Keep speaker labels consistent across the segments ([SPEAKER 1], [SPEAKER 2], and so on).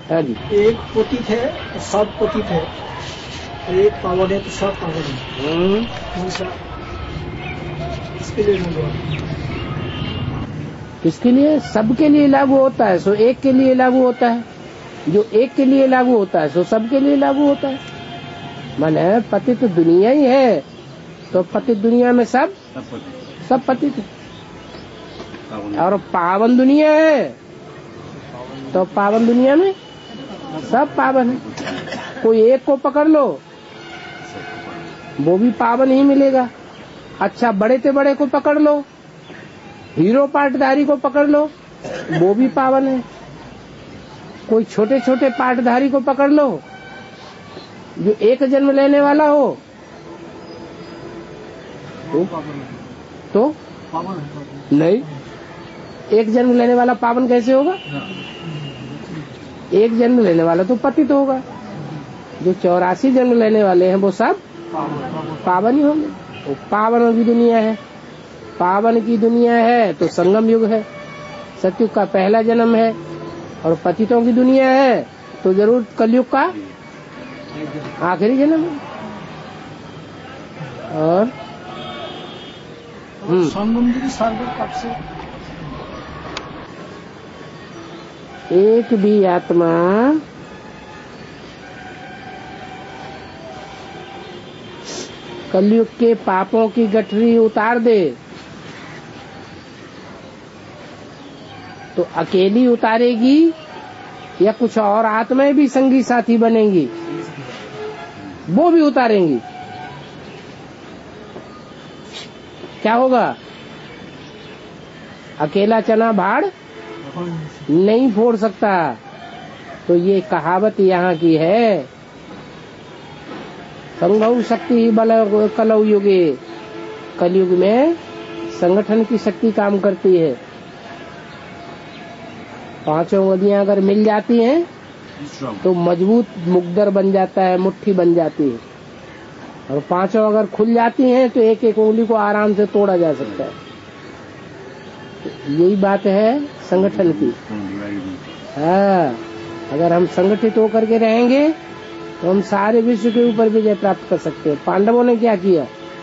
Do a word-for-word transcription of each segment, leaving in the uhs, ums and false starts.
[SPEAKER 1] हाँ जी।
[SPEAKER 2] एक पतित है और सब पतित है, एक पावन है तो सब पावन है। हमेशा इसके लिए
[SPEAKER 1] किसके लिए? सबके लिए लागू होता है, सो एक के लिए लागू होता है। जो एक के लिए लागू होता है सो सबके लिए लागू होता है। माने पतित दुनिया ही है तो पतित दुनिया में सब सब पतित है, और पावन दुनिया है तो पावन दुनिया में सब पावन है। कोई एक को पकड़ लो वो भी पावन ही मिलेगा। अच्छा, बड़े से बड़े को पकड़ लो, हीरो पाटधारी को पकड़ लो, वो भी पावन है। कोई छोटे छोटे पाटधारी को पकड़ लो जो एक जन्म लेने वाला हो तो, तो? नहीं, एक जन्म लेने वाला पावन कैसे होगा? एक जन्म लेने वाला तो पतित होगा। जो चौरासी जन्म लेने वाले हैं वो सब पावन ही होंगे। वो पावन की दुनिया है। पावन की दुनिया है तो संगम युग है, सतयुग का पहला जन्म है, और पतितों की दुनिया है तो जरूर कलयुग का आखिरी जन्म है। और
[SPEAKER 2] संगम युग सार्वभौम कब से?
[SPEAKER 1] एक भी आत्मा कलयुग के पापों की गठरी उतार दे तो अकेली उतारेगी या कुछ और आत्माएं भी संगी साथी बनेंगी, वो भी उतारेंगी। क्या होगा? अकेला चना भाड़ नहीं फोड़ सकता। तो ये कहावत यहाँ की है, संघौ शक्ति बल कलौ युगे। कलयुग में संगठन की शक्ति काम करती है। पांचों नदियां अगर मिल जाती हैं तो मजबूत मुकद्दर बन जाता है, मुट्ठी बन जाती है, और पांचों अगर खुल जाती हैं तो एक एक उंगली को आराम से तोड़ा जा सकता है। यही बात है संगठन की। हाँ, अगर हम संगठित होकर के रहेंगे तो हम सारे विश्व के ऊपर विजय प्राप्त कर सकते हैं। पांडवों ने क्या किया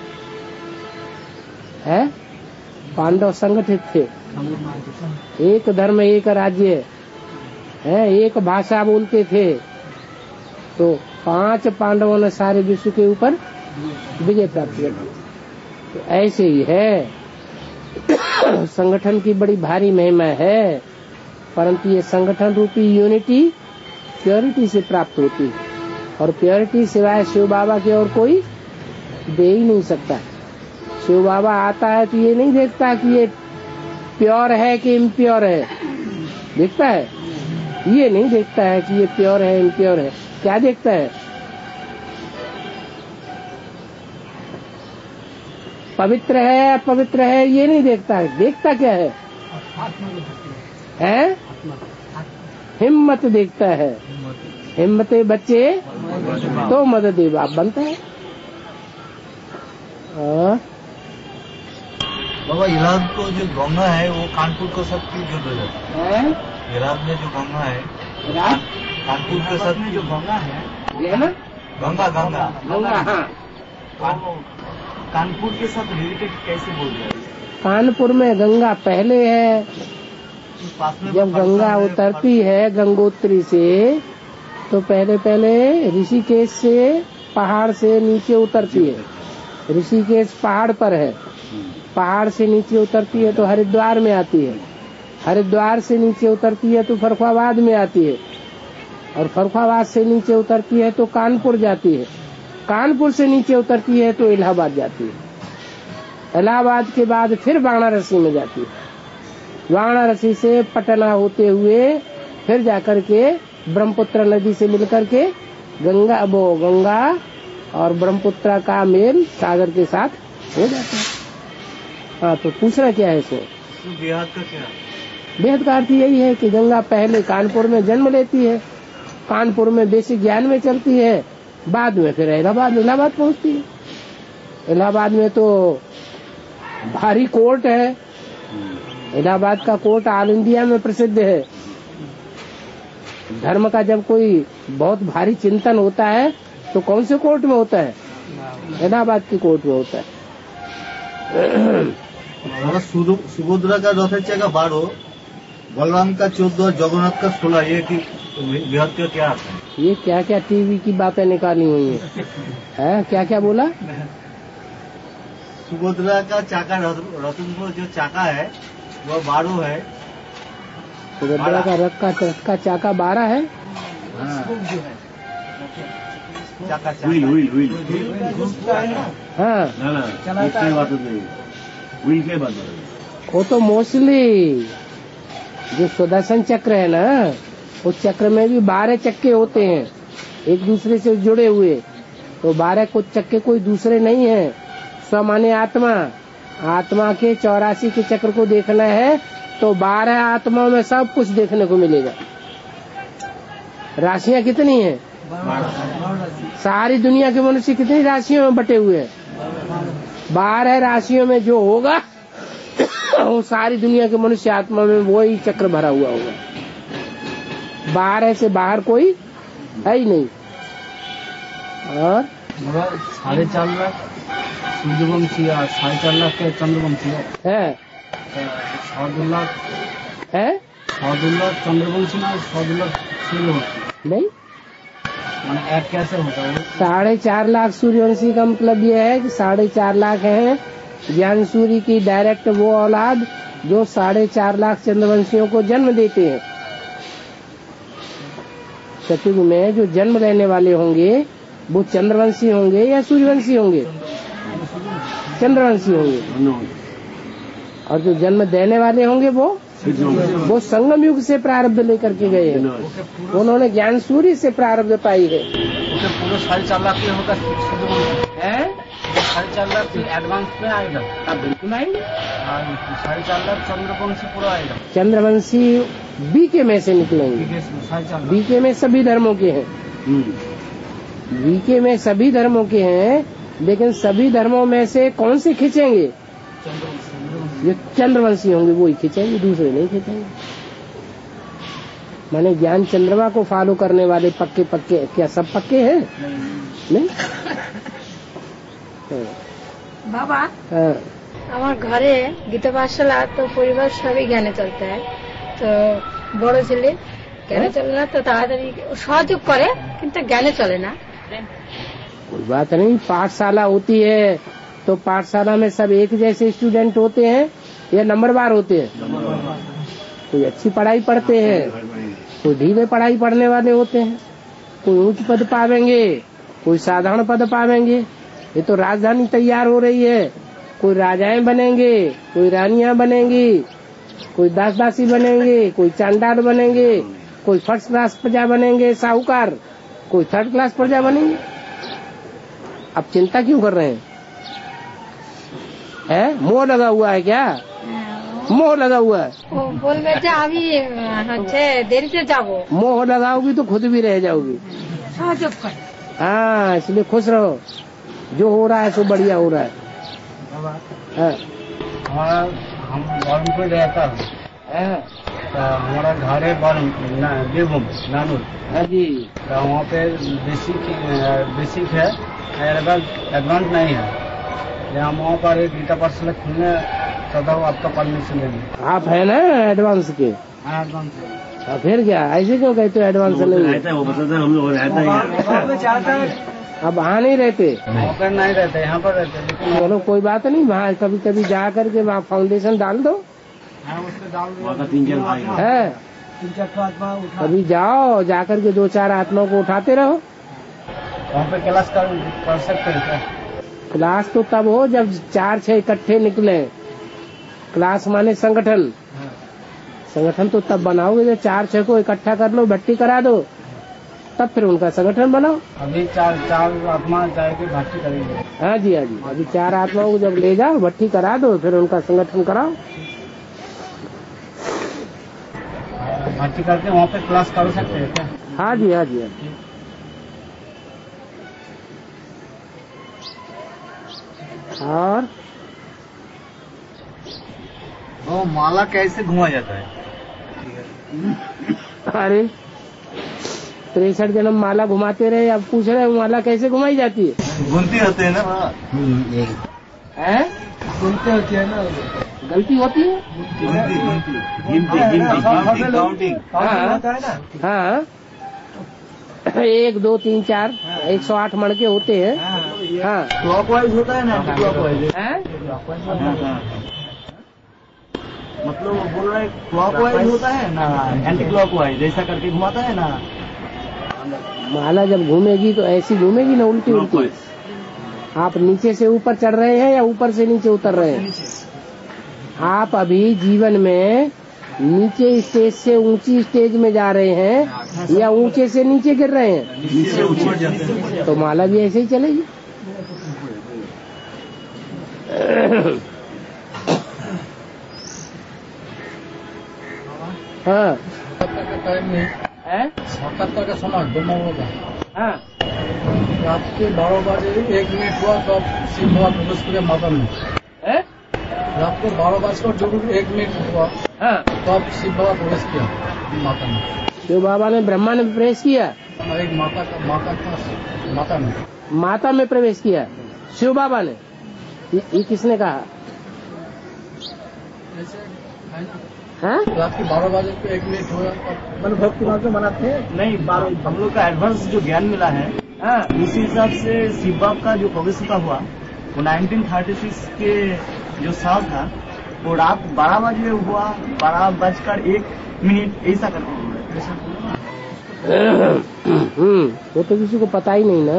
[SPEAKER 1] है? पांडव संगठित थे, एक धर्म एक राज्य है, एक भाषा बोलते थे, तो पांच पांडवों ने सारे विश्व के ऊपर विजय प्राप्त कर दी। तो ऐसे ही है, संगठन की बड़ी भारी महिमा है, परंतु ये संगठन रूपी यूनिटी प्योरिटी से प्राप्त होती है, और प्योरिटी सिवाय शिव बाबा के और कोई दे ही नहीं सकता। शिव बाबा आता है तो ये नहीं देखता कि ये प्योर है कि इम्प्योर है, देखता है? ये नहीं देखता है कि ये प्योर है इम्प्योर है। क्या देखता है? पवित्र है अपवित्र है ये नहीं देखता है। देखता क्या है? हैं? हिम्मत देखता है। हिम्मते बच्चे तो मदद दे बाप बनता है। और
[SPEAKER 3] बाबा ईरान तो जो गंगा है वो कानपुर के साथ क्यों जुड़ जाता है? ईरान में जो गंगा है,
[SPEAKER 1] ईरान
[SPEAKER 3] कानपुर के साथ
[SPEAKER 2] जो गंगा है,
[SPEAKER 1] ये है ना
[SPEAKER 3] गंगा गंगा
[SPEAKER 1] गंगा। हाँ,
[SPEAKER 2] कानपुर के साथ रिलेटेड कैसे बोल रहे हैं?
[SPEAKER 1] कानपुर में गंगा पहले है। जब गंगा उतरती है गंगोत्री से तो पहले पहले ऋषिकेश से पहाड़ से नीचे उतरती है। ऋषिकेश पहाड़ पर है, पहाड़ से नीचे उतरती है तो हरिद्वार में आती है, हरिद्वार से नीचे उतरती है तो फर्रुखाबाद में आती है, और फर्रुखाबाद से नीचे उतरती है तो कानपुर जाती है, कानपुर से नीचे उतरती है तो इलाहाबाद जाती है, इलाहाबाद के बाद फिर वाराणसी में जाती है, वाराणसी से पटना होते हुए फिर जाकर के ब्रह्मपुत्र नदी से मिलकर के गंगा वो गंगा और ब्रह्मपुत्र का मेल सागर के साथ हो जाता है। हाँ, तो पूछना क्या है इसमें?
[SPEAKER 3] बेहद का क्या?
[SPEAKER 1] बेहद का अर्थ यही है कि गंगा पहले कानपुर में जन्म लेती है, कानपुर में बेसिक ज्ञान में चलती है, बाद में फिर इलाहाबाद इलाहाबाद पहुंचती है। इलाहाबाद में तो भारी कोर्ट है, इलाहाबाद का कोर्ट ऑल इंडिया में प्रसिद्ध है। धर्म का जब कोई बहुत भारी चिंतन होता है तो कौन से कोर्ट में होता है? इलाहाबाद की कोर्ट में होता है।
[SPEAKER 3] सुभद्रा का रथ का बारह, बलराम का चौदह, जगन्नाथ का सोलह, ये की बृहद का क्या आता है?
[SPEAKER 1] ये क्या क्या टीवी की बातें निकाली हुई है, है? क्या क्या बोला?
[SPEAKER 3] सुभद्रा का चाका, रथ में जो चाका है वो बारह है।
[SPEAKER 1] सुभद्रा का रथ का रथ का चाका बारह है।
[SPEAKER 3] चाका
[SPEAKER 4] व्हील व्हील व्हील
[SPEAKER 1] हाँ,
[SPEAKER 4] ना ना इसकी बात नहीं, व्हील के बात है।
[SPEAKER 1] वो तो मोस्टली जो सुदर्शन चक्र है ना, उस चक्र में भी बारह चक्के होते हैं एक दूसरे से जुड़े हुए। तो बारह कुछ चक्के कोई दूसरे नहीं है। स्व माने आत्मा, आत्मा के चौरासी के चक्र को देखना है तो बारह आत्माओं में सब कुछ देखने को मिलेगा। राशियां कितनी हैं? सारी दुनिया के मनुष्य कितनी राशियों में बटे हुए हैं? बारह राशियों में जो होगा वो सारी दुनिया के मनुष्य आत्मा में वही चक्र भरा हुआ होगा। बारह से बाहर कोई है ही नहीं। और
[SPEAKER 2] साढ़े चार लाख सूर्यवंशी, साढ़े चार लाख के चंद्रवंशी
[SPEAKER 1] है,
[SPEAKER 2] सौ दो लाख
[SPEAKER 1] है
[SPEAKER 2] सौ दो लाख चंद्रवंशी ना सौ दो लाख सूर्यवंशी
[SPEAKER 1] नहीं।
[SPEAKER 2] एक कैसे होता है?
[SPEAKER 1] साढ़े चार लाख सूर्यवंशी का मतलब ये है कि साढ़े चार लाख हैं ज्ञान सूर्य की डायरेक्ट वो औलाद जो साढ़े चार लाख चंद्रवंशियों को जन्म देते हैं। सतयुग में जो जन्म लेने वाले होंगे वो चंद्रवंशी होंगे या सूर्यवंशी होंगे? चंद्रवंशी होंगे। और जो जन्म देने वाले होंगे वो वो संगम युग से प्रारब्ध लेकर के गए हैं। उन्होंने ज्ञान सूर्य से प्रारब्ध पाई है।
[SPEAKER 2] पूरे साढ़े चार लाख होगा है, साढ़े चार लाख एडवांस में आएगा।
[SPEAKER 1] अब बिल्कुल आएंगे।
[SPEAKER 2] साढ़े चार लाख चंद्रवंशी पूरा आएगा।
[SPEAKER 1] चंद्रवंशी बीके में से निकलेंगे। बीके में सभी धर्मों के हैं। बीके में सभी धर्मों के हैं, लेकिन सभी धर्मों में से कौन से खींचेंगे? जो चंद्रवंशी होंगे वो ही खींचेंगे, दूसरे नहीं खींचेंगे। माने ज्ञान चंद्रमा को फॉलो करने वाले पक्के पक्के क्या सब पक्के हैं? नहीं।
[SPEAKER 5] বাবা, আমার ঘরে গীতা পাঠশালা তো পরিবার সবই জ্ঞানে চলতে হয়। তো বড় ছেলে জ্ঞানে চলে না, তো তাড়াতাড়ি সহযোগ করে কিন্তু জ্ঞানে চলে না।
[SPEAKER 1] कोई बात नहीं, पाठशाला होती है तो पाठशाला में सब एक जैसे स्टूडेंट होते हैं या नंबरवार होते हैं? कोई अच्छी पढ़ाई पढ़ते हैं, कोई ढीले पढ़ाई पढ़ने वाले होते हैं। कोई ऊंच पद पावेंगे, कोई साधारण पद पावेंगे। ये तो राजधानी तैयार हो रही है। कोई राजाएं बनेंगे, कोई रानियां बनेंगी, कोई दास दासी बनेंगे, कोई चांडाल बनेंगे, कोई फर्स्ट क्लास प्रजा बनेंगे साहूकार, कोई थर्ड क्लास प्रजा बनेंगे। अब चिंता क्यों कर रहे हैं? है मोह लगा हुआ है क्या? मोह लगा हुआ है।
[SPEAKER 5] ও বলবে যে আমি হচ্ছে দেরিতে যাব।
[SPEAKER 1] मोह लगाओगी तो खुद भी रह जाओगी।
[SPEAKER 5] সহযোগ করে।
[SPEAKER 1] हाँ, इसलिए खुश रहो। जो हो रहा है सो बढ़िया हो रहा है। हाँ।
[SPEAKER 2] हमारा हम बॉर्न पे रहता हूँ, तो हमारा घर है बॉर्न देवभूम नानूर।
[SPEAKER 1] हाँ जी।
[SPEAKER 2] तो वहाँ पे बेसिक बेसिक है, एडवांस नहीं है। यहाँ वहाँ पर एक गीता पाठशाला खुलने चाहता हूँ, आपका परमिशन लेंगे।
[SPEAKER 1] आप है ना एडवांस के?
[SPEAKER 2] हाँ, एडवांस है।
[SPEAKER 1] हाँ, फिर क्या ऐसे क्यों कहते हो एडवांस नहीं?
[SPEAKER 4] रहता है वो बताते हैं, हम लोग रहता है।
[SPEAKER 1] अब वहाँ नहीं रहते?
[SPEAKER 2] वहाँ पर नहीं रहते, यहाँ पर रहते। लेकिन
[SPEAKER 1] चलो कोई बात नहीं, वहाँ कभी कभी जा करके वहाँ फाउंडेशन डाल दो।
[SPEAKER 2] हाँ, उसके डाल
[SPEAKER 4] वहाँ का तीन चार भाई हैं।
[SPEAKER 1] है
[SPEAKER 2] तीन चार आत्मा उठा,
[SPEAKER 1] अभी जाओ, जा करके दो चार आत्माओं को उठाते रहो।
[SPEAKER 2] वहाँ पे क्लास कर, कर सकते हैं क्या?
[SPEAKER 1] क्लास तो तब हो जब चार छह इकट्ठे निकले। क्लास माने संगठन। संगठन तो तब बनाओगे जब चार छह को इकट्ठा कर लो, भट्टी करा दो, तब फिर उनका संगठन बनाओ।
[SPEAKER 2] अभी चार चार आत्मा जाएगी भर्ती करेंगे।
[SPEAKER 1] हाँ जी, हाँ जी। अभी चार आत्माओं को जब ले जाओ, भट्टी करा दो, फिर उनका संगठन कराओ।
[SPEAKER 2] भर्ती करके वहाँ पे क्लास कर सकते हैं क्या?
[SPEAKER 1] हाँ जी, हाँ जी, हाँ जी। और
[SPEAKER 3] वो माला कैसे घुमा जाता है?
[SPEAKER 1] अरे तिरसठ जन्म माला घुमाते रहे, अब पूछ रहे माला कैसे घुमाई जाती है?
[SPEAKER 3] घूमती रहते हैं ना।
[SPEAKER 1] हैं?
[SPEAKER 2] घूमते होती है ना,
[SPEAKER 1] गलती होती है। हाँ हाँ, एक दो तीन चार एक सौ आठ मण के होते हैं। हाँ,
[SPEAKER 4] क्लॉकवाइज होता है ना, क्लॉकवाइज
[SPEAKER 1] हैं?
[SPEAKER 4] मतलब वो बोल रहा है क्लॉकवाइज होता है ना, एंटी क्लॉकवाइज ऐसा करके घुमाता है ना।
[SPEAKER 1] माला जब घूमेगी तो ऐसी घूमेगी ना, उल्टी उल्टी। आप नीचे से ऊपर चढ़ रहे हैं या ऊपर से नीचे उतर रहे हैं? आप अभी जीवन में नीचे स्टेज से ऊंची स्टेज में जा रहे हैं या ऊंचे से नीचे गिर रहे हैं?
[SPEAKER 3] नीचे ऊपर जाते हैं।
[SPEAKER 1] तो माला भी ऐसे ही चलेगी। हाँ,
[SPEAKER 2] टाइम में
[SPEAKER 1] है?
[SPEAKER 2] साक्षात्कार का समय ब्रह्म होगा।
[SPEAKER 1] हाँ,
[SPEAKER 2] रात के बारह बजे एक मिनट हुआ तब शिव बाबा प्रवेश किया माता में।
[SPEAKER 1] है?
[SPEAKER 2] रात को बारह बजकर जरूर एक मिनट हुआ
[SPEAKER 1] हाँ,
[SPEAKER 2] तब शिव बाबा प्रवेश किया माता में।
[SPEAKER 1] शिव बाबा ने ब्रह्मा ने प्रवेश किया,
[SPEAKER 2] एक माता का माता का माता में
[SPEAKER 1] माता में प्रवेश किया शिव बाबा ने। ये, ये किसने कहा?
[SPEAKER 2] ऐसे
[SPEAKER 1] हाँ?
[SPEAKER 2] रात के बारह बजे को एक मिनट हुआ तब
[SPEAKER 4] भक्ति मार्ग में मनाते हैं नहीं, बारह हम लोग का एडवांस जो ज्ञान मिला है
[SPEAKER 1] हाँ,
[SPEAKER 4] उसी हिसाब से शिव बाबा का जो प्रवेश का हुआ वो नाइनटीन थर्टी सिक्स के जो साल था वो रात बारह बजे हुआ, बारह बजकर एक मिनट ऐसा करके हुआ।
[SPEAKER 1] हम्म, वो तो किसी को पता ही नहीं ना।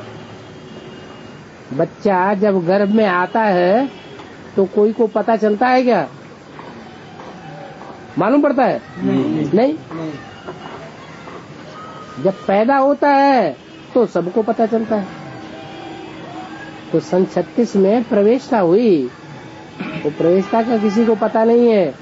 [SPEAKER 1] बच्चा जब गर्भ में आता है तो कोई को पता चलता है क्या? मालूम पड़ता है? नहीं, नहीं। जब पैदा होता है तो सबको पता चलता है। तो सन छत्तीस में प्रवेशता हुई, वो प्रवेशता का किसी को पता नहीं है।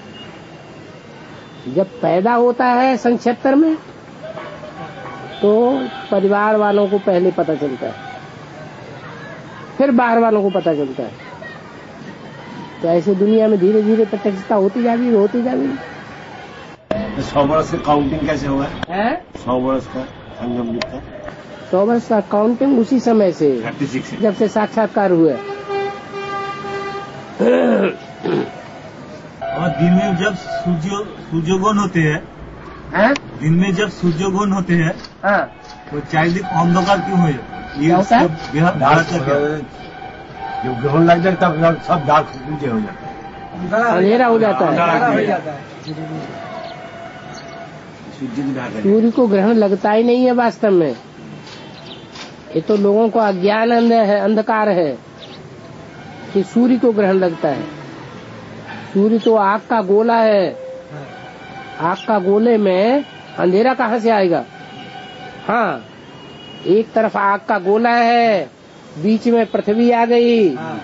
[SPEAKER 1] जब पैदा होता है सन छिहत्तर में तो परिवार वालों को पहले पता चलता है, फिर बाहर वालों को पता चलता है। तो ऐसे दुनिया में धीरे धीरे प्रत्यक्षता होती जा रही होती जा रही।
[SPEAKER 4] सौ वर्ष का काउंटिंग कैसे हुआ
[SPEAKER 1] है?
[SPEAKER 4] सौ वर्ष का संगम युग का
[SPEAKER 1] सौ वर्ष का काउंटिंग उसी समय से
[SPEAKER 4] थर्टी सिक्स
[SPEAKER 1] जब से साक्षात्कार हुए।
[SPEAKER 3] और दिन में जब सूर्य सूर्योगन होते हैं,
[SPEAKER 1] हाँ?
[SPEAKER 3] दिन में जब सूर्योगन होते हैं
[SPEAKER 1] हाँ,
[SPEAKER 3] तो चारिदिक अंधकार क्यों हो? ये
[SPEAKER 1] होता है?
[SPEAKER 3] बेहद भारत का क्या?
[SPEAKER 4] जब ग्रहण लग जाए तब सब डार्क नीचे हो जाता है,
[SPEAKER 1] अंधेरा हो जाता है। सूर्य को ग्रहण लगता ही नहीं है वास्तव में। ये तो लोगों को अज्ञान है, अंधकार है कि सूर्य को ग्रहण लगता है। सूर्य तो आग का गोला है, आग का गोले में अंधेरा कहाँ से आएगा? हाँ, एक तरफ आग का गोला है, बीच में पृथ्वी आ गई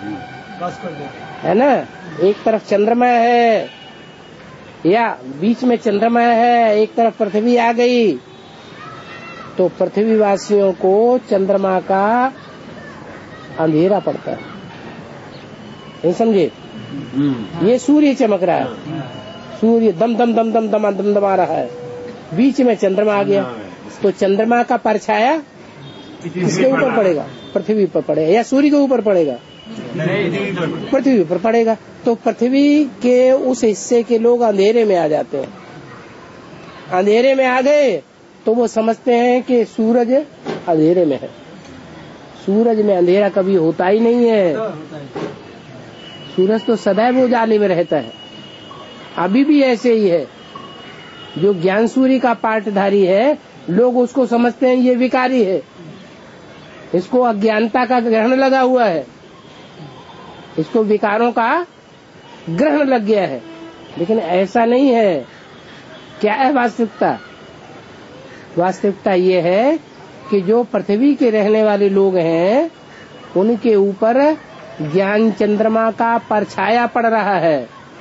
[SPEAKER 1] है ना, एक तरफ चंद्रमा है या बीच में चंद्रमा है, एक तरफ पृथ्वी आ गई, तो पृथ्वी वासियों को चंद्रमा का अंधेरा पड़ता है। नहीं समझे? ये सूर्य चमक रहा है, सूर्य दम दम दम दम दम दम दमा रहा है, बीच में चंद्रमा आ गया, तो चंद्रमा का परछाया किसके ऊपर पड़ेगा? पृथ्वी पर पड़ेगा या सूर्य के ऊपर पड़ेगा? पृथ्वी पर पड़ेगा। तो पृथ्वी के उस हिस्से के लोग अंधेरे में आ जाते हैं। अंधेरे में आ गए तो वो समझते हैं कि सूरज अंधेरे में है। सूरज में अंधेरा कभी होता ही नहीं है। सूरज तो सदैव उजाले में रहता है। अभी भी ऐसे ही है। जो ज्ञान सूर्य का पाठधारी है, लोग उसको समझते हैं ये विकारी है, इसको अज्ञानता का ग्रहण लगा हुआ है, इसको विकारों का ग्रहण लग गया है। लेकिन ऐसा नहीं है। क्या है वास्तविकता? वास्तविकता ये है कि जो पृथ्वी के रहने वाले लोग हैं उनके ऊपर ज्ञान चंद्रमा का परछाया पड़ रहा है।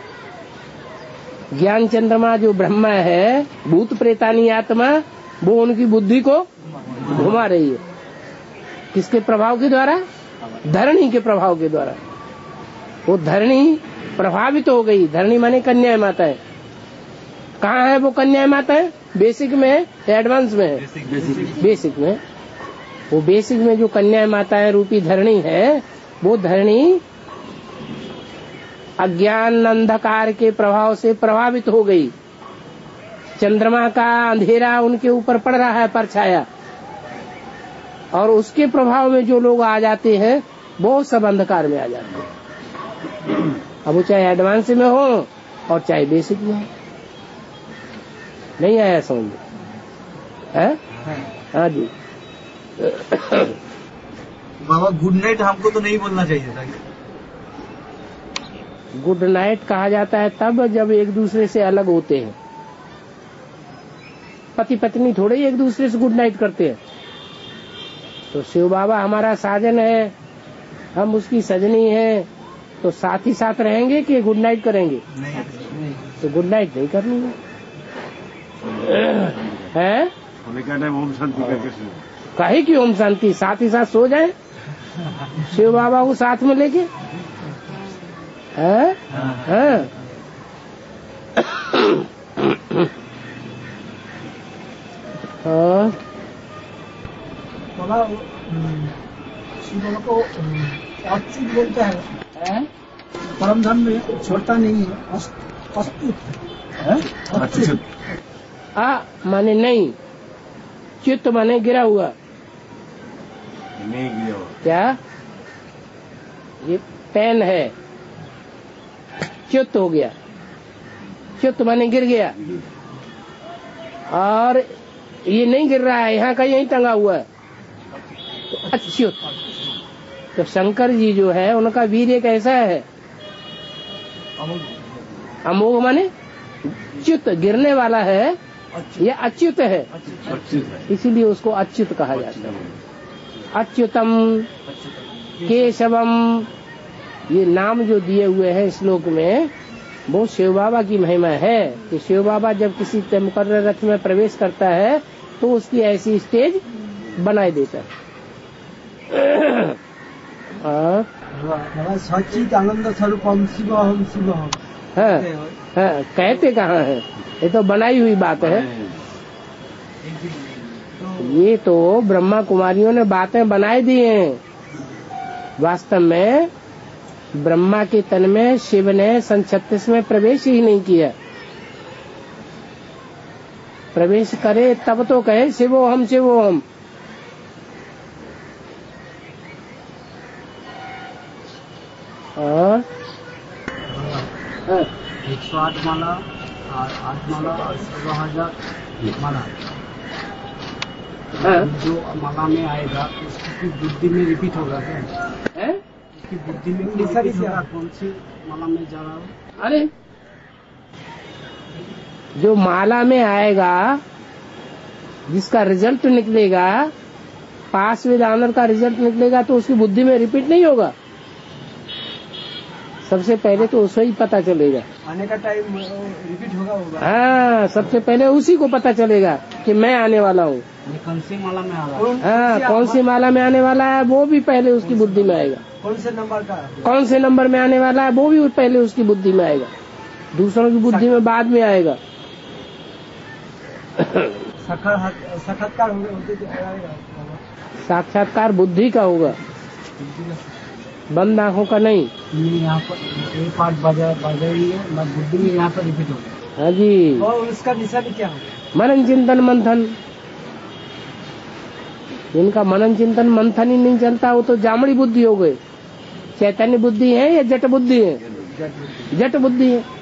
[SPEAKER 1] ज्ञान चंद्रमा जो ब्रह्मा है, भूत प्रेतानी आत्मा, वो उनकी बुद्धि को घुमा रही है। किसके प्रभाव के द्वारा? धरणी के प्रभाव के द्वारा। वो धरणी प्रभावित हो गई। धरणी माने कन्या माता है। कहाँ है वो कन्या माता है? बेसिक में है एडवांस में है? बेसिक, बेसिक में। वो बेसिक में जो कन्या माताएं रूपी धरणी है, वो धरणी अज्ञान अंधकार के प्रभाव से प्रभावित हो गई। चंद्रमा का अंधेरा उनके ऊपर पड़ रहा है, परछाया, और उसके प्रभाव में जो लोग आ जाते हैं वो सब अंधकार में आ जाते हैं। अब वो चाहे एडवांस में हो और चाहे बेसिक में हो। नहीं आया समझ? है? हाँ जी।
[SPEAKER 3] बाबा गुड नाइट हमको तो नहीं बोलना चाहिए था।
[SPEAKER 1] गुड नाइट कहा जाता है तब जब एक दूसरे से अलग होते हैं। पति पत्नी थोड़े ही एक दूसरे से गुड नाइट करते हैं। तो शिव बाबा हमारा साजन है, हम उसकी सजनी है, तो साथ ही साथ रहेंगे कि गुड नाइट करेंगे? नहीं, नहीं। तो गुड नाइट नहीं करनी है, है? ओम शांति करके काहे की ओम शांति, साथ ही साथ सो जाए शिव बाबा को साथ में लेके। है? है? हाँ।
[SPEAKER 6] बाबा शिव बाबा को अच्युत बोलते हैं, परम धाम में छोड़ता नहीं है, अच्युत।
[SPEAKER 1] अच्युत आ माने नहीं, च्युत माने गिरा हुआ।
[SPEAKER 3] नहीं गिरा हुआ
[SPEAKER 1] क्या? ये पेन है, च्युत हो गया। च्युत माने गिर गया, और ये नहीं गिर रहा है, यहाँ का यहीं टंगा हुआ है, तो अच्युत। तो शंकर जी जो है उनका वीर्य कैसा है? अमोघ माने च्युत, गिरने वाला है, ये अच्युत है, इसीलिए उसको अच्युत कहा जाता है। अच्युतम केशवम, ये नाम जो दिए हुए हैं श्लोक में, वो शिव बाबा की महिमा है कि शिव बाबा जब किसी मुकर्रर रथ में प्रवेश करता है तो उसकी ऐसी स्टेज बनाई देता है।
[SPEAKER 6] सचित आनंद स्वरूप हम शिव हम शिव हम।
[SPEAKER 1] हाँ, हाँ, कहते कहाँ है? ये तो बनाई हुई बात है। ये तो ब्रह्मा कुमारियों ने बातें बनाई दी हैं। वास्तव में ब्रह्मा के तन में शिव ने सन छत्तीस में प्रवेश ही नहीं किया। प्रवेश करे तब तो कहे शिवो हम शिवो हम। और
[SPEAKER 2] एक सौ आठ माला और आठ माला और सोलह हजार माला, जो माला में आएगा उसकी बुद्धि में रिपीट होगा क्या? उसकी बुद्धि में रिपीट होगा कौन सी माला में जा रहा हो?
[SPEAKER 1] अरे जो माला में आएगा, जिसका रिजल्ट निकलेगा, पास विद ऑनर का रिजल्ट निकलेगा, तो उसकी बुद्धि में रिपीट नहीं होगा। सबसे पहले तो उसे ही पता चलेगा,
[SPEAKER 6] आने का टाइम रिपीट होगा होगा।
[SPEAKER 1] हाँ, सबसे पहले उसी को पता चलेगा कि मैं आने वाला हूँ।
[SPEAKER 2] कौन सी माला में आ रहा है?
[SPEAKER 1] हाँ, कौन सी माला में आने वाला है वो भी पहले उसकी बुद्धि में आएगा।
[SPEAKER 6] कौन से नंबर का,
[SPEAKER 1] कौन से नंबर में आने वाला है वो भी पहले उसकी बुद्धि में आएगा, दूसरों की बुद्धि में बाद में आएगा।
[SPEAKER 6] साक्षात्कार
[SPEAKER 1] साक्षात्कार बुद्धि का होगा, बंद आंखों का नहीं।
[SPEAKER 2] यहाँ पर एक पार्ट बजा बजा रही है, मैं बुद्धि में यहाँ पर रिपीट होगा।
[SPEAKER 1] हाँ जी।
[SPEAKER 6] और उसका निशानी क्या है?
[SPEAKER 1] मनन चिंतन मंथन। जिनका मनन चिंतन मंथन ही नहीं चलता वो तो जामड़ी बुद्धि हो गए। चैतन्य बुद्धि है या जट बुद्धि है? जट बुद्धि है।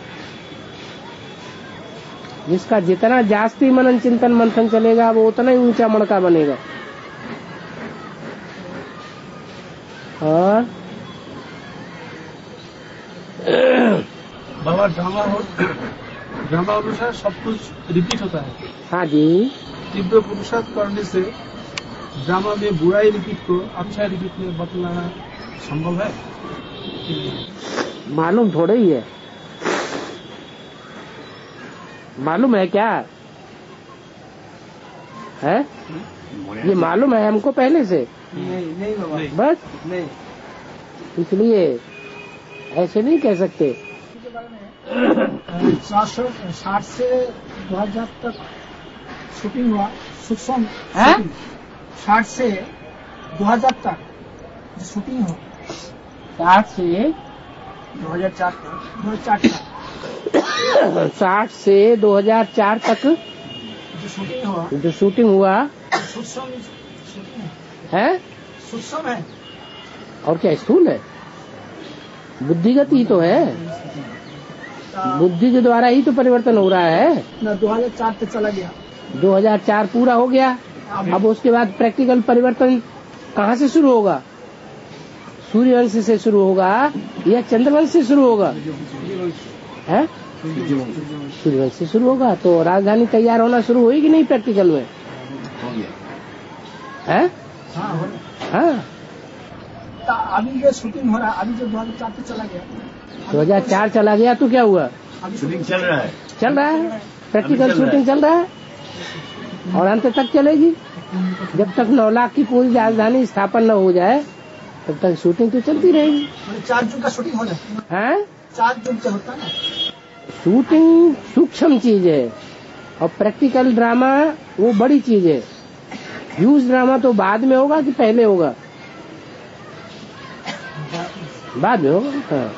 [SPEAKER 1] जिसका जितना जास्ती मनन चिंतन मंथन चलेगा वो उतना ही ऊंचा मणका बनेगा। और
[SPEAKER 6] बाबा ड्रामा ड्रामा अनुसार सब कुछ रिपीट होता है।
[SPEAKER 1] हाँ जी।
[SPEAKER 6] तीव्र पुरुषार्थ करने से ड्रामा में बुराई रिपीट को अच्छा रिपीट में बतलाना संभव है?
[SPEAKER 1] मालूम थोड़ा ही है। मालूम है क्या है? ये मालूम है हमको पहले से?
[SPEAKER 6] नहीं नहीं बाबा,
[SPEAKER 1] बस
[SPEAKER 6] नहीं।
[SPEAKER 1] इसलिए ऐसे नहीं कह सकते।
[SPEAKER 6] साठ से
[SPEAKER 7] दो हजार तक शूटिंग हुआ सूक्ष्म
[SPEAKER 1] हैं?
[SPEAKER 7] साठ से दो हजार तक जो शूटिंग हो
[SPEAKER 1] साठ से
[SPEAKER 7] दो हजार चार तक दो हजार चार तक
[SPEAKER 1] साठ से दो हजार चार तक
[SPEAKER 7] जो शूटिंग हुआ
[SPEAKER 1] जो शूटिंग हुआ
[SPEAKER 7] सूक्ष्म शूटिंग है
[SPEAKER 1] है
[SPEAKER 7] सूक्ष्म है
[SPEAKER 1] और क्या स्थूल है? बुद्धिगत ही तो है, बुद्धि के द्वारा ही तो परिवर्तन हो रहा है
[SPEAKER 7] ना। दो हजार चार तक चला गया,
[SPEAKER 1] दो हजार चार पूरा हो गया। अब उसके बाद प्रैक्टिकल परिवर्तन कहाँ से शुरू होगा? सूर्यवंश से शुरू होगा या चंद्रवंश से शुरू होगा? है सूर्यवंश से शुरू होगा। तो राजधानी तैयार होना शुरू हुई कि नहीं प्रैक्टिकल में? है हाँ।
[SPEAKER 7] तो अभी जो शूटिंग हो रहा है, अभी जो दो हजार चार तक चला गया,
[SPEAKER 1] दो हजार चार चला गया तो क्या हुआ?
[SPEAKER 3] शूटिंग चल रहा है
[SPEAKER 1] चल रहा है, प्रैक्टिकल शूटिंग चल रहा है और अंत तक चलेगी। जब तक नौ लाख की पूरी राजधानी स्थापन न हो जाए तब तक शूटिंग तो चलती रहेगी।
[SPEAKER 7] चार जून का शूटिंग हो जाए
[SPEAKER 1] है
[SPEAKER 7] चार जून से होता है ना।
[SPEAKER 1] शूटिंग सूक्ष्म चीज है और प्रैक्टिकल ड्रामा वो बड़ी चीज है। ह्यूज ड्रामा तो बाद में होगा कि पहले होगा? बाद में होगा। हाँ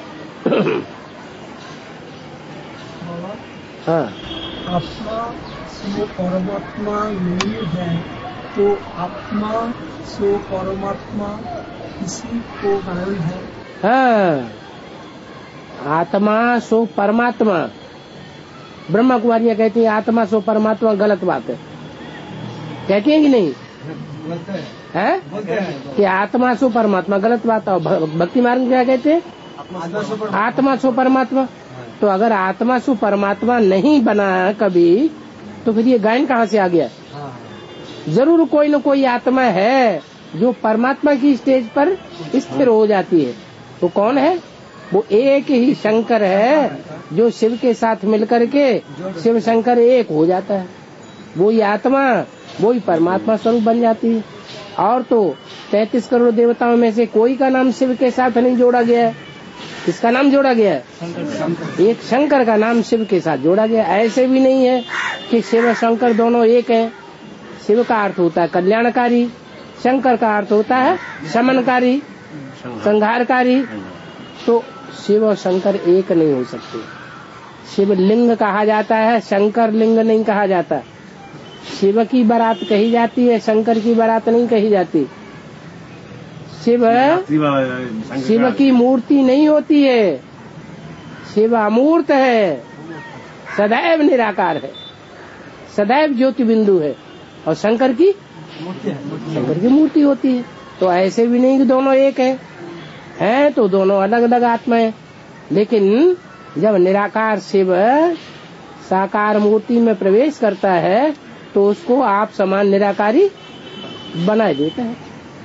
[SPEAKER 1] हाँ
[SPEAKER 7] आत्मा सो परमात्मा नहीं है तो आत्मा सो परमात्मा किसी को गायन है।
[SPEAKER 1] हाँ आत्मा सो परमात्मा। ब्रह्मा कुमारियाँ कहती है आत्मा सो परमात्मा, गलत बात है। कहती है कि नहीं? है कि आत्मा सो परमात्मा, गलत बात है। भक्ति मार्ग में क्या कहते हैं? आत्मा सो परमात्मा। तो अगर आत्मा सो परमात्मा नहीं बना है कभी तो फिर ये गायन कहाँ से आ गया? जरूर कोई न कोई आत्मा है जो परमात्मा की स्टेज पर स्थिर हो जाती है। तो कौन है? वो एक ही शंकर है जो शिव के साथ मिलकर के शिव शंकर एक हो जाता है। वही आत्मा वही परमात्मा स्वरूप बन जाती है। और तो तैंतीस करोड़ देवताओं में से कोई का नाम शिव के साथ नहीं जोड़ा गया है। किसका नाम जोड़ा गया है? एक शंकर का नाम शिव के साथ जोड़ा गया। ऐसे भी नहीं है कि शिव शंकर दोनों एक है। शिव का अर्थ होता है कल्याणकारी, शंकर का अर्थ होता है शमनकारी, संहारकारी। तो शिव और शंकर एक नहीं हो सकते। शिव लिंग कहा जाता है, शंकर लिंग नहीं कहा जाता। शिव की बारात कही जाती है, शंकर की बारात नहीं कही जाती। शिव शिव की मूर्ति नहीं होती है, शिव अमूर्त है, सदैव निराकार है, सदैव ज्योति बिंदु है। और शंकर की शंकर की मूर्ति होती है। तो ऐसे भी नहीं कि दोनों एक है, हैं तो दोनों अलग अलग आत्माएं। लेकिन जब निराकार शिव साकार मूर्ति में प्रवेश करता है तो उसको आप समान निराकारी बना देता है।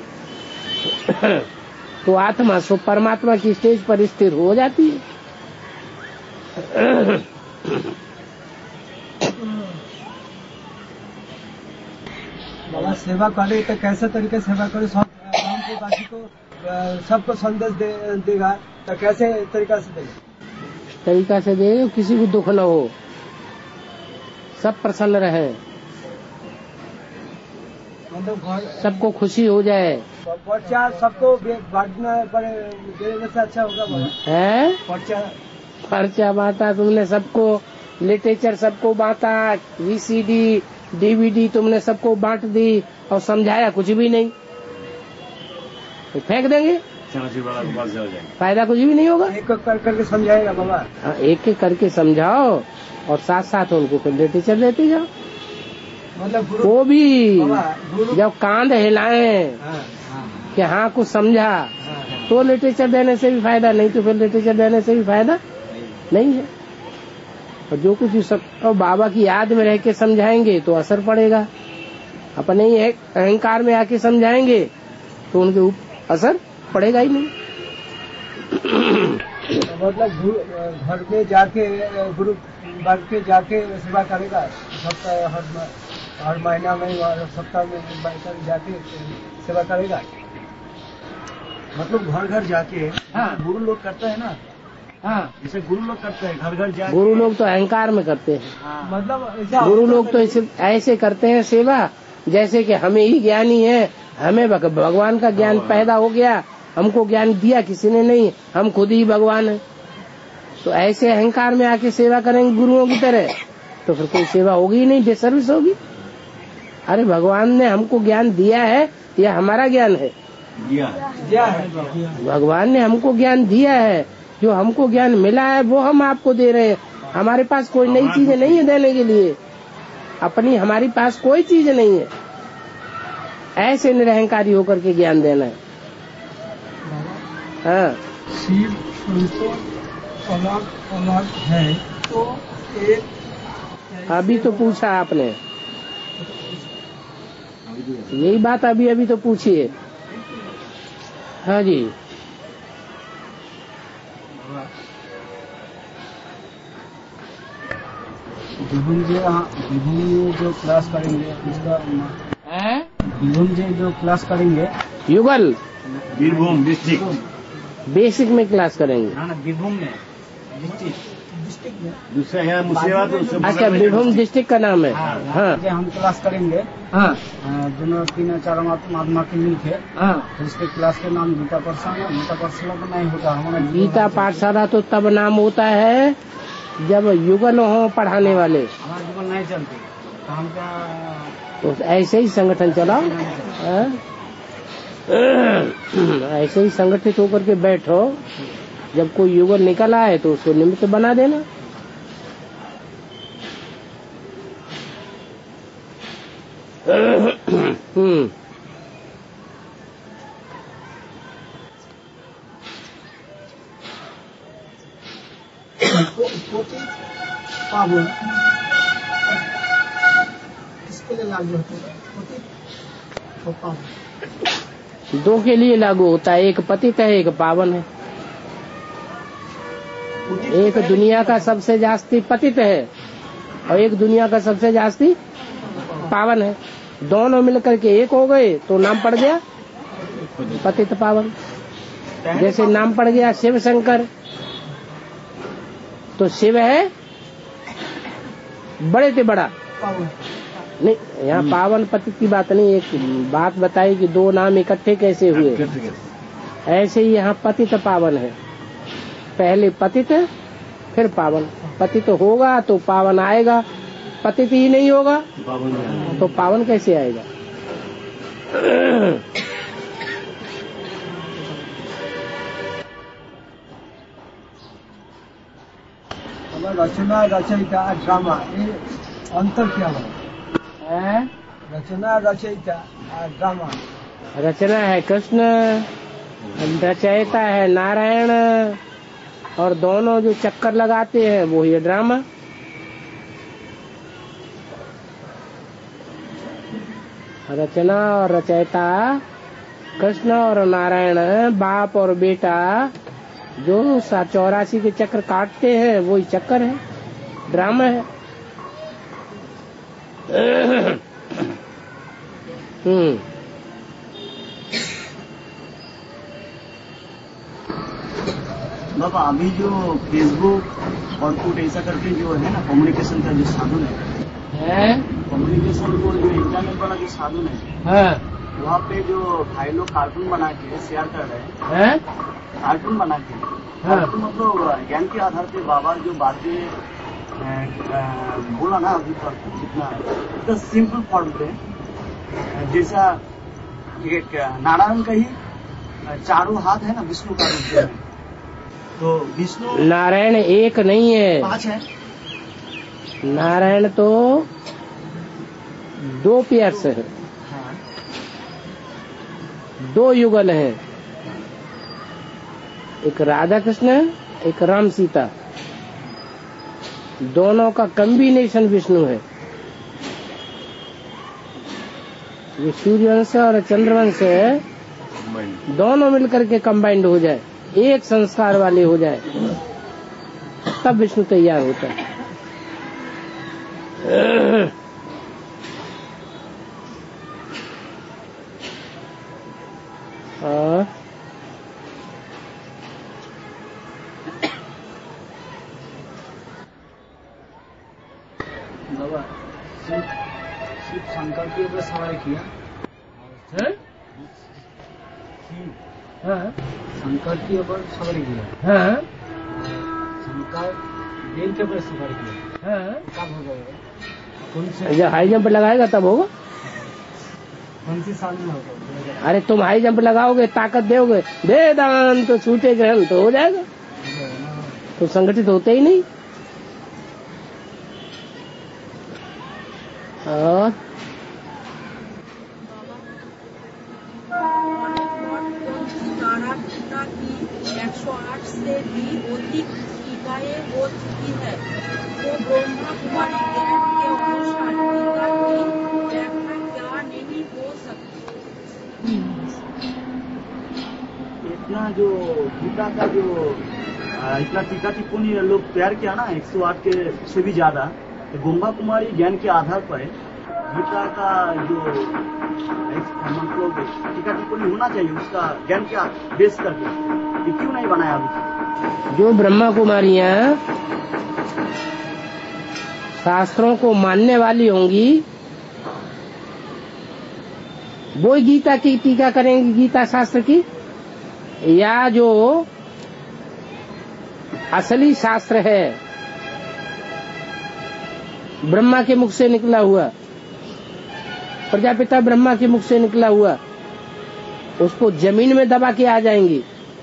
[SPEAKER 1] तो आत्मा सो परमात्मा की स्टेज पर स्थिर हो जाती है।
[SPEAKER 7] बाबा सेवा करे तो कैसे तरीके से सेवा करे? सब राम को काशी को सबको संदेश दे, देगा तो कैसे तरीका से देगा?
[SPEAKER 1] तरीका से दे किसी को दुख न हो, सब प्रसन्न रहे,
[SPEAKER 7] मतलब
[SPEAKER 1] सबको खुशी हो जाए।
[SPEAKER 7] पर्चा सबको बांटना पड़े देने से अच्छा होगा बाबा।
[SPEAKER 1] है
[SPEAKER 7] पर्चा
[SPEAKER 1] पर्चा बांटा तुमने सबको, लिटरेचर सबको बांटा, वीसीडी डीवीडी तुमने सबको बांट दी और समझाया कुछ भी नहीं, तो फेंक देंगे, फायदा कुछ भी नहीं होगा।
[SPEAKER 7] एक कर करके समझाएगा बाबा।
[SPEAKER 1] हाँ एक एक करके समझाओ और साथ साथ उनको फिर लिटरेचर देते जाओ।
[SPEAKER 7] मतलब
[SPEAKER 1] वो भी जब कांध हिलाए कि हाँ कुछ समझा तो लिटरेचर देने से भी फायदा, नहीं तो फिर लिटरेचर देने से भी फायदा नहीं है। और जो कुछ सब और बाबा की याद में रह के समझाएंगे तो असर पड़ेगा। अपने ही अहंकार में आके समझाएंगे तो उनके ऊपर असर पड़ेगा ही नहीं।
[SPEAKER 7] मतलब घर पे जाके गुरु बाग पे जाके सेवा करेगा, हर हर महीना में सप्ताह में जाके सेवा करेगा। मतलब घर घर जाके हाँ। गुरु लोग करते हैं ना,
[SPEAKER 1] हाँ,
[SPEAKER 4] जैसे गुरु लोग करते हैं, घर घर जा
[SPEAKER 1] गुरु लोग तो अहंकार में करते हैं।
[SPEAKER 4] हाँ।
[SPEAKER 7] मतलब
[SPEAKER 1] गुरु लोग तो इसे ऐसे करते हैं सेवा जैसे कि हमें ही ज्ञानी है, हमें भगवान का ज्ञान पैदा हो गया, हमको ज्ञान दिया किसी ने नहीं, हम खुद ही भगवान हैं। तो ऐसे अहंकार में आके सेवा करेंगे गुरुओं की तरह तो फिर कोई सेवा होगी ही नहीं, डिसर्विस होगी। अरे भगवान ने हमको ज्ञान दिया है या हमारा ज्ञान है?
[SPEAKER 7] दिया है।
[SPEAKER 1] भगवान ने हमको ज्ञान दिया है, जो हमको ज्ञान मिला है वो हम आपको दे रहे हैं। हमारे पास कोई नई चीजें नहीं है देने के लिए, अपनी हमारी पास कोई चीज नहीं है। ऐसे निरहंकारी होकर के ज्ञान देना है। हाँ,
[SPEAKER 7] शिव तो अलग अलग है तो एक
[SPEAKER 1] अभी तो पूछा आपने, यही बात अभी अभी तो पूछी है। हाँ जी,
[SPEAKER 2] विभुम जी विभुम जी जो क्लास करेंगे उसका विभुम जी जो क्लास करेंगे
[SPEAKER 1] युगल
[SPEAKER 3] बीरभूम डिस्ट्रिक्ट
[SPEAKER 1] बेसिक में क्लास करेंगे।
[SPEAKER 2] ना ना बीरभूम में
[SPEAKER 3] दूसरा यहाँ मुर्शिदाबाद तो उससे
[SPEAKER 1] अच्छा, बीरभूम डिस्ट्रिक्ट का नाम है। हाँ
[SPEAKER 2] जो हम क्लास करेंगे
[SPEAKER 1] हाँ
[SPEAKER 2] दोनों तीन चार महात्मा के मिलके
[SPEAKER 1] हाँ।
[SPEAKER 2] तो उसके क्लास के नाम गीता पाठशाला। गीता पाठशाला तो नहीं होता हमारा
[SPEAKER 1] गीता पाठशाला तो तब नाम होता है जब युगल हो पढ़ाने वाले,
[SPEAKER 2] हमारा जीवन नहीं चलते तो हम क्या
[SPEAKER 1] तो ऐसे ही संगठन चलाओ। हाँ? ऐसे ही संगठित होकर के बैठो, जब कोई युगल निकल आए तो उसको निमित्त बना देना। हम्म
[SPEAKER 7] पावन किसके लिए लागू होते हैं? तो पावन
[SPEAKER 1] दो के लिए लागू होता है, एक पतित है एक पावन है। एक दुनिया का सबसे जास्ती पतित है और एक दुनिया का सबसे जास्ती पावन है। दोनों मिलकर के एक हो गए तो नाम पड़ गया पतित पावन। जैसे नाम पड़ गया शिव शंकर, तो शिव है बड़े से बड़ा नहीं, यहाँ पावन पतित की बात नहीं, एक बात बताई कि दो नाम इकट्ठे कैसे हुए। ऐसे ही यहाँ पतित पावन है, पहले पतित फिर पावन। पतित होगा तो पावन आएगा, पतित ही नहीं होगा तो पावन कैसे आएगा?
[SPEAKER 7] रचना रचयिता ड्रामा, ये अंतर क्या है? रचना रचयिता ड्रामा,
[SPEAKER 1] रचना है कृष्ण, रचयिता है नारायण, और दोनों जो चक्कर लगाते हैं वो ये ड्रामा। रचना और रचयिता कृष्ण और नारायण, बाप और बेटा जो सा चौरासी के चक्र काटते हैं वही चक्कर है, ड्रामा है। हम्म
[SPEAKER 4] बाबा अभी जो फेसबुक और कुछ ऐसा करके जो है ना कम्युनिकेशन का जो साधन है, कम्युनिकेशन को जो इंटरनेट वाला जो साधन है,
[SPEAKER 1] हाँ
[SPEAKER 4] वहाँ पे जो भाई लोग कार्टून बना के शेयर कर रहे हैं, कार्टून बना के, कार्टून मतलब ज्ञान के आधार पे बाबा जो बातें बोला ना अभी तक जितना तो सिंपल फॉर्म पे, जैसा एक नारायण का ही चारों हाथ है ना विष्णु का रूप में, तो विष्णु
[SPEAKER 1] नारायण एक नहीं है,
[SPEAKER 4] पांच है।
[SPEAKER 1] नारायण तो दो पेयर्स है, दो युगल हैं, एक राधा कृष्ण एक राम सीता, दोनों का कॉम्बिनेशन विष्णु है। ये सूर्यवंश और चंद्रवंश है, दोनों मिलकर के कंबाइंड हो जाए, एक संस्कार वाले हो जाए, तब विष्णु तैयार होता है।
[SPEAKER 2] सिर्फ शंकर के ऊपर सवारी किया
[SPEAKER 1] हैं? हाँ
[SPEAKER 2] शंकर के ऊपर सवारी किया
[SPEAKER 1] हाँ
[SPEAKER 2] शंकर बेल के ऊपर सवारी किया
[SPEAKER 1] हाँ।
[SPEAKER 2] कब हो जाएगा? कौन से
[SPEAKER 1] जब हाई जंप लगाएगा तब होगा।
[SPEAKER 2] कौन सी साल में होगा?
[SPEAKER 1] अरे तुम हाई जंप लगाओगे, ताकत दोगे, वेदांत तो छूटे ग्रहण तो हो जाएगा। तो संगठित होते ही नहीं। और
[SPEAKER 8] एक सौ आठ से भी अधिक टीकाएं हो चुकी है, तो ब्रह्मा कुमारी ज्ञान के अनुसार टीका की व्याख्या क्या नहीं हो सकती।
[SPEAKER 4] इतना जो गीता का जो आ, इतना टीका टिप्पणी लोग तैयार किया ना एक सौ आठ के से भी ज्यादा, तो ब्रह्मा कुमारी ज्ञान के आधार पर गीता का जो मतलब टीका टिप्पणी होना चाहिए उसका ज्ञान का बेस करके, ये क्यों नहीं बनाया अभी?
[SPEAKER 1] जो ब्रह्मा कुमारियां शास्त्रों को मानने वाली होंगी वो गीता की टीका करेंगी, गीता शास्त्र की, या जो असली शास्त्र है ब्रह्मा के मुख से निकला हुआ, प्रजापिता ब्रह्मा के मुख से निकला हुआ, उसको जमीन में दबा के आ जाएंगी,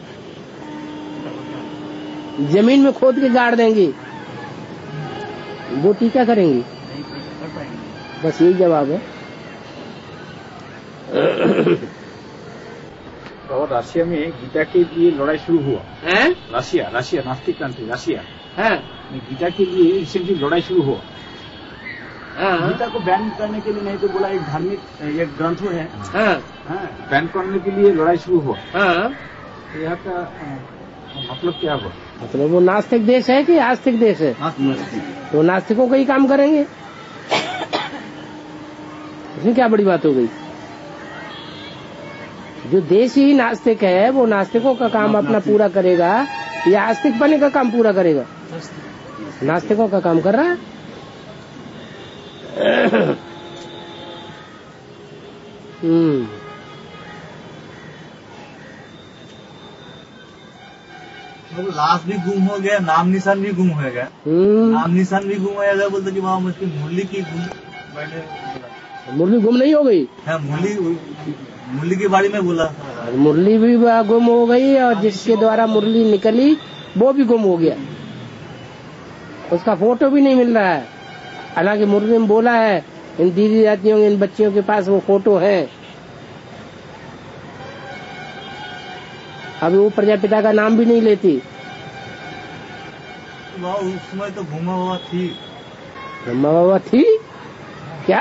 [SPEAKER 1] जमीन में खोद के गाड़ देंगी, वो टीका करेंगी। बस यही जवाब है।
[SPEAKER 9] तो रशिया में गीता के लिए लड़ाई शुरू हुआ
[SPEAKER 1] है?
[SPEAKER 9] रशिया रशिया नास्तिक कंट्री रशिया
[SPEAKER 1] हाँ
[SPEAKER 9] गीता के लिए रिसेंटली लड़ाई शुरू हुआ।
[SPEAKER 1] हाँ
[SPEAKER 4] गीता को बैन करने के लिए नहीं तो बोला एक धार्मिक एक ग्रंथ है,
[SPEAKER 1] हाँ
[SPEAKER 4] हाँ,
[SPEAKER 9] बैन करने के लिए लड़ाई शुरू हुआ।
[SPEAKER 1] हाँ।
[SPEAKER 9] तो यहाँ का मतलब क्या हुआ?
[SPEAKER 1] मतलब वो नास्तिक देश है कि आस्तिक देश है? तो नास्तिकों का ही काम करेंगे, इसमें क्या बड़ी बात हो गई। जो देश ही नास्तिक है वो नास्तिकों का काम अपना पूरा करेगा या आस्तिक बनने का काम पूरा करेगा? नास्तिकों का काम कर रहा है। हम्म
[SPEAKER 3] लाश भी गुम हो गया, नाम निशान भी गुम हो गया। नाम निशान भी गुम हो गया, बोलते कि वहाँ मुझकी मुरली की गुम मैंने
[SPEAKER 1] मुरली गुम नहीं हो गई।
[SPEAKER 3] हाँ, मुरली मुरली के बारे में बोला।
[SPEAKER 1] मुरली भी गुम हो गई और जिसके द्वारा मुरली निकली वो भी गुम हो गया, उसका फोटो भी नहीं मिल रहा है। हालांकि मुरली में बोला है इन दीदी जातियों इन बच्चियों के पास वो फोटो है। अभी वो प्रजापिता का नाम भी नहीं लेती।
[SPEAKER 3] वहाँ उस समय तो घुमा हुआ थी,
[SPEAKER 1] ब्रह्मा बाबा थी क्या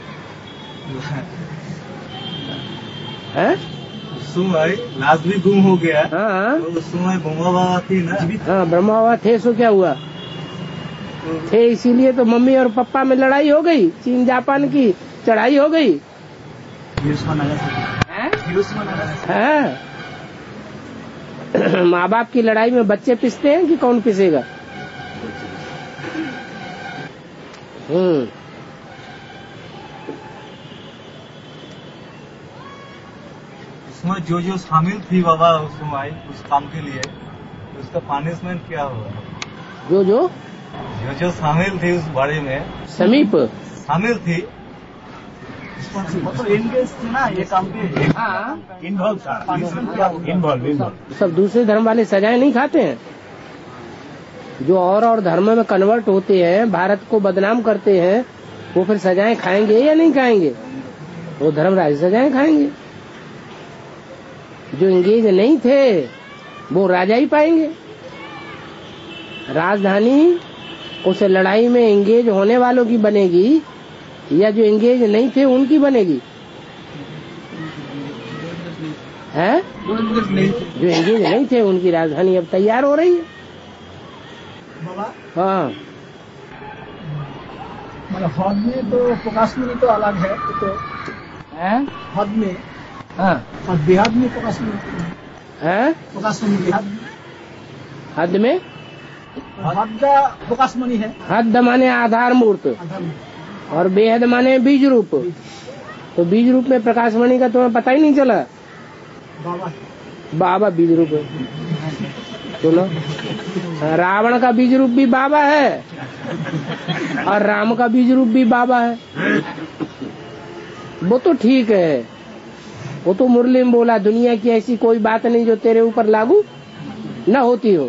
[SPEAKER 1] है?
[SPEAKER 3] उस समय लाश भी गुम हो गया।
[SPEAKER 1] हाँ
[SPEAKER 3] तो उस समय ब्रह्मा बाबा थी ना।
[SPEAKER 1] हाँ ब्रह्मा बाबा थे, सो क्या हुआ थे, इसीलिए तो मम्मी और पापा में लड़ाई हो गई, चीन जापान की चढ़ाई हो गई। हाँ माँ बाप की लड़ाई में बच्चे पिसते हैं कि कौन पिसेगा? हम्म
[SPEAKER 3] उसमें जो जो शामिल थी बाबा उस समय उस काम के लिए, उसका पनिशमेंट क्या हुआ?
[SPEAKER 1] जो जो
[SPEAKER 3] जो जो शामिल थी उस बारे में,
[SPEAKER 1] समीप
[SPEAKER 3] शामिल थी,
[SPEAKER 4] मतलब एंगेज थी ना ये काम पे।
[SPEAKER 1] हाँ
[SPEAKER 3] इन्वॉल्व था, इन्वॉल्व इन्वॉल्व
[SPEAKER 1] सब दूसरे धर्म वाले सजाएं नहीं खाते हैं। जो और और धर्म में कन्वर्ट होते हैं, भारत को बदनाम करते हैं, वो फिर सजाएं खाएंगे या नहीं खाएंगे? वो धर्मराज सजाएं खाएंगे। जो एंगेज नहीं थे वो राजा ही पाएंगे। राजधानी उस लड़ाई में एंगेज होने वालों की बनेगी या जो एंगेज नहीं थे उनकी बनेगी? है जो एंगेज नहीं थे उनकी राजधानी अब तैयार हो रही है। हाँ
[SPEAKER 6] मतलब हद में तो प्रकाशमणि तो अलग है, तो हद में
[SPEAKER 1] हाँ
[SPEAKER 6] और बेहद में प्रकाशमणि
[SPEAKER 1] है।
[SPEAKER 6] प्रकाशमणि बेहद
[SPEAKER 1] हद में
[SPEAKER 6] हद प्रकाशमणि है।
[SPEAKER 1] हद माने आधार मूर्त, और बेहद माने बीज रूप। तो बीज रूप में प्रकाशमणि का तुम्हें पता ही नहीं चला?
[SPEAKER 2] बाबा
[SPEAKER 1] बाबा बीज रूप है। सुनो, रावण का बीज रूप भी बाबा है और राम का बीज रूप भी बाबा है। वो तो ठीक है, वो तो मुरली में बोला, दुनिया की ऐसी कोई बात नहीं जो तेरे ऊपर लागू न होती हो।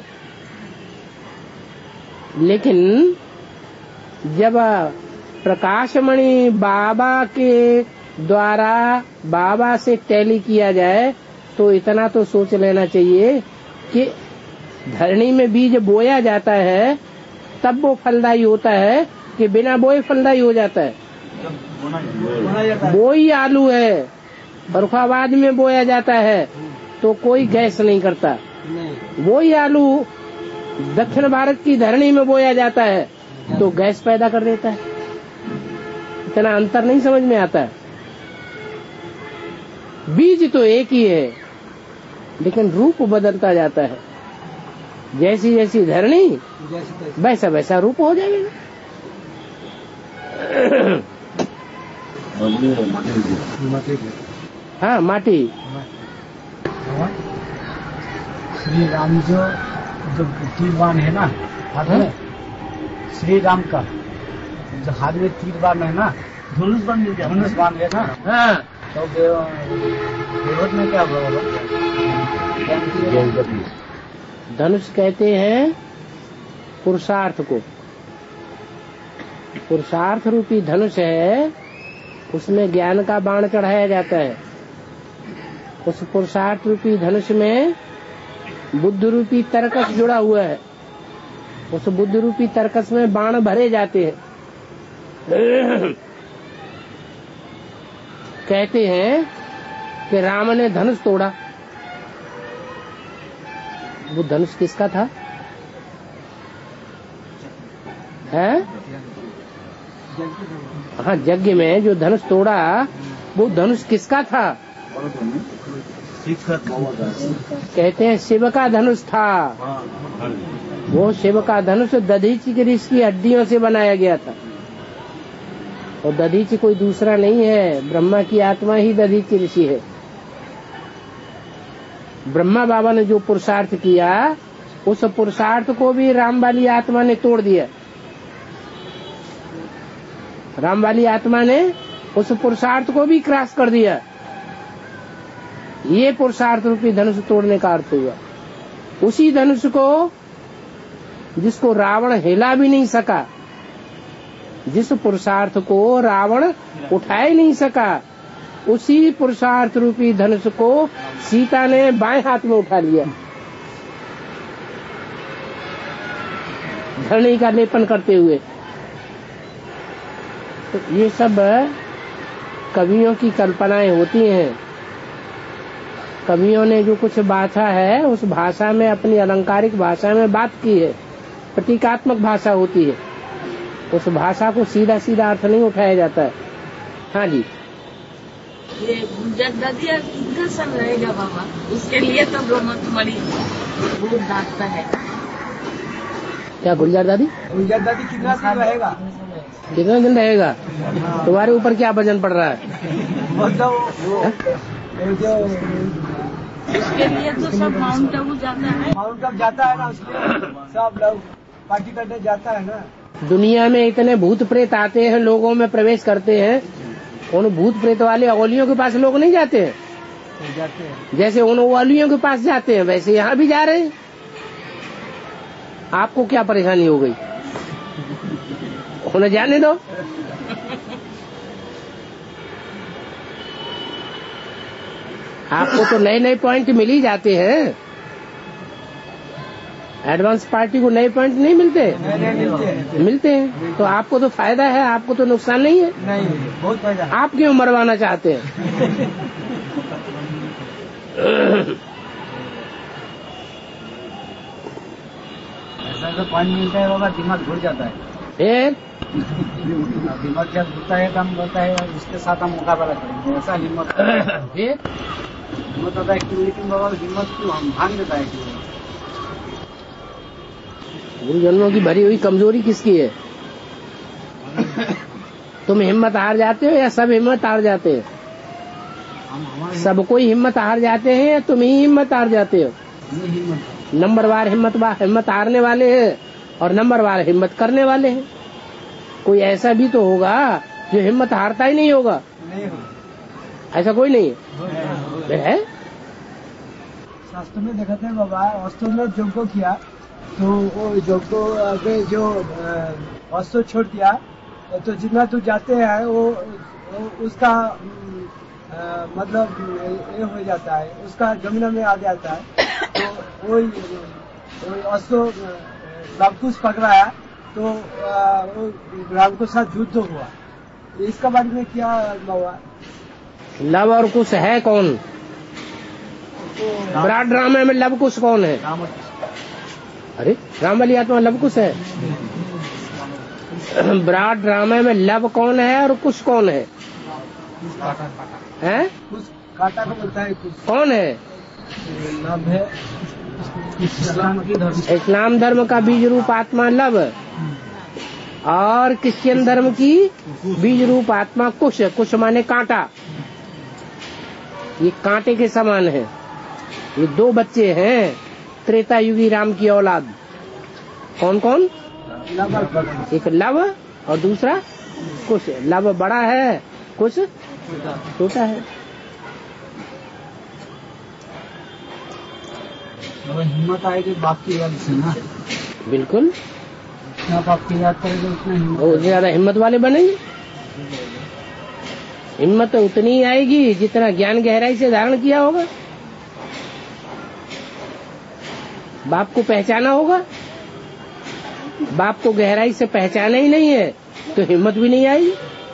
[SPEAKER 1] लेकिन जब प्रकाशमणि बाबा के द्वारा बाबा से टैली किया जाए तो इतना तो सोच लेना चाहिए कि धरणी में बीज बोया जाता है तब वो फलदायी होता है कि बिना बोए फलदायी हो जाता है। बोई आलू है, फर्रुखाबाद में बोया जाता है तो कोई गैस नहीं करता। वही आलू दक्षिण भारत की धरणी में बोया जाता है तो गैस पैदा कर देता है। इतना अंतर नहीं समझ में आता है। बीज तो एक ही है लेकिन रूप बदलता जाता है। जैसी जैसी धरणी वैसा वैसा रूप हो जाएगा। हाँ, माटी।
[SPEAKER 2] श्री राम जो जो तीर बाण है ना हाथ में, श्री राम का जो हाथ में तीर बाण है ना, धनुष बाण धनुष बाण है ना।
[SPEAKER 1] हाँ,
[SPEAKER 2] तो देवत में क्या बोला?
[SPEAKER 1] धनुष कहते हैं पुरुषार्थ को। पुरुषार्थ रूपी धनुष है, उसमें ज्ञान का बाण चढ़ाया जाता है। उस पुरुषार्थ रूपी धनुष में बुद्ध रूपी तरकस जुड़ा हुआ है। उस बुद्ध रूपी तरकस में बाण भरे जाते हैं। कहते हैं कि राम ने धनुष तोड़ा। वो धनुष किसका था? है? हाँ, यज्ञ में जो धनुष तोड़ा वो धनुष किसका था? कहते हैं शिव का धनुष था। वो शिव का धनुष दधीचि के ऋषि की हड्डियों से बनाया गया था। और दधीचि कोई दूसरा नहीं है, ब्रह्मा की आत्मा ही दधीचि ऋषि है। ब्रह्मा बाबा ने जो पुरुषार्थ किया उस पुरुषार्थ को भी राम वाली आत्मा ने तोड़ दिया। राम वाली आत्मा ने उस पुरुषार्थ को भी क्रॉस कर दिया। ये पुरुषार्थ रूपी धनुष तोड़ने का अर्थ हुआ। उसी धनुष को जिसको रावण हिला भी नहीं सका, जिस पुरुषार्थ को रावण उठा ही नहीं सका, उसी पुरुषार्थ रूपी धनुष को सीता ने बाएं हाथ में उठा लिया, धरणी का लेपन करते हुए। तो ये सब कवियों की कल्पनाएं होती हैं। कवियों ने जो कुछ बांटा है उस भाषा में, अपनी अलंकारिक भाषा में बात की है। प्रतीकात्मक भाषा होती है, उस भाषा को सीधा सीधा अर्थ नहीं उठाया जाता है। हाँ जी,
[SPEAKER 8] ये गुलजार कितना सन रहेगा बाबा? उसके लिए तो ब्रह्मा कुमारी बहुत डांटता है।
[SPEAKER 1] क्या गुलजार दादी?
[SPEAKER 7] गुलजार दादी कितना साल रहेगा?
[SPEAKER 1] कितना दिन रहेगा? तुम्हारे ऊपर क्या वजन पड़ रहा है?
[SPEAKER 8] उसके लिए तो सब माउंट आबू जाता है।
[SPEAKER 7] माउंट आबू जाता है ना, उसके सब लोग पार्टी करने जाता है ना।
[SPEAKER 1] दुनिया में इतने भूत प्रेत आते हैं, लोगों में प्रवेश करते हैं। उन भूत प्रेत वाले अवलियों के पास लोग नहीं जाते हैं?
[SPEAKER 7] जाते हैं।
[SPEAKER 1] जैसे उन अवलियों के पास जाते हैं वैसे यहाँ भी जा रहे हैं। आपको क्या परेशानी हो गई? उन्हें जाने दो। आपको तो नए नए पॉइंट मिल ही जाते हैं। एडवांस पार्टी को नए पॉइंट नहीं मिलते?
[SPEAKER 7] मिलते
[SPEAKER 1] मिलते हैं। तो आपको तो फायदा है, आपको तो नुकसान नहीं है।
[SPEAKER 7] नहीं, बहुत फायदा।
[SPEAKER 1] आप क्यों मरवाना चाहते हैं?
[SPEAKER 2] ऐसा तो पॉइंट मिलता है बाबा, दिमाग घुल जाता है।
[SPEAKER 1] फिर
[SPEAKER 2] दिमाग जब घुलता है काम करता है, उसके साथ हम मुकाबला करेंगे, ऐसा हिम्मत
[SPEAKER 1] फिर
[SPEAKER 2] हिम्मत होता है क्यों? लेकिन बाबा हिम्मत क्यों हम भाग देता है क्यों?
[SPEAKER 1] गुरुजनों की भरी हुई कमजोरी किसकी है? तुम हिम्मत हार जाते हो या सब हिम्मत हार जाते हो? सब कोई हिम्मत हार जाते हैं या तुम ही हिम्मत हार जाते हो? नंबरवार हिम्मत हिम्मत हारने वाले हैं और नंबरवार हिम्मत करने वाले हैं। कोई ऐसा भी तो होगा जो हिम्मत हारता ही नहीं होगा।
[SPEAKER 7] नहीं हो,
[SPEAKER 1] ऐसा कोई नहीं है।
[SPEAKER 7] शास्त्र में देखते हैं बाबा, अस्त्र में यज्ञ किया तो वो यज्ञ आगे जो अस्त्र छोड़ दिया तो जितना तू जाते हैं वो, वो उसका आ, मतलब ये हो जाता है, उसका जमीन में आ जाता है। तो वही अस्त्र लवकुश पकड़ाया तो आ, वो राम के साथ युद्ध हुआ। इसका बारे में क्या बाबा?
[SPEAKER 1] लव और कुश है कौन? विराट ड्रामा में लव कुश कौन है? अरे राम वाली आत्मा लव कुश है। विराट ड्रामा में लव कौन है और कुश कौन है? हैं?
[SPEAKER 7] काटा को बोलता है कुछ।
[SPEAKER 1] कौन है?
[SPEAKER 7] लव है इस्लाम की धर्म,
[SPEAKER 1] इस्लाम धर्म का बीज रूप आत्मा लव और क्रिश्चियन धर्म की बीज रूप आत्मा कुश। कुश माने कांटा। ये कांटे के समान है। ये दो बच्चे हैं त्रेता युगी राम की औलाद। कौन कौन? एक लव और दूसरा कुश। लव बड़ा है, कुश छोटा है।
[SPEAKER 2] हिम्मत आएगी बाप की याद से ना।
[SPEAKER 1] बिल्कुल,
[SPEAKER 2] जितना बाप की याद करेंगे उतना हिम्मत,
[SPEAKER 1] वो ज्यादा हिम्मत वाले बनेंगे। हिम्मत उतनी ही आएगी जितना ज्ञान गहराई से धारण किया होगा। बाप को पहचाना होगा। बाप को गहराई से पहचाना ही नहीं है तो हिम्मत भी नहीं आएगी।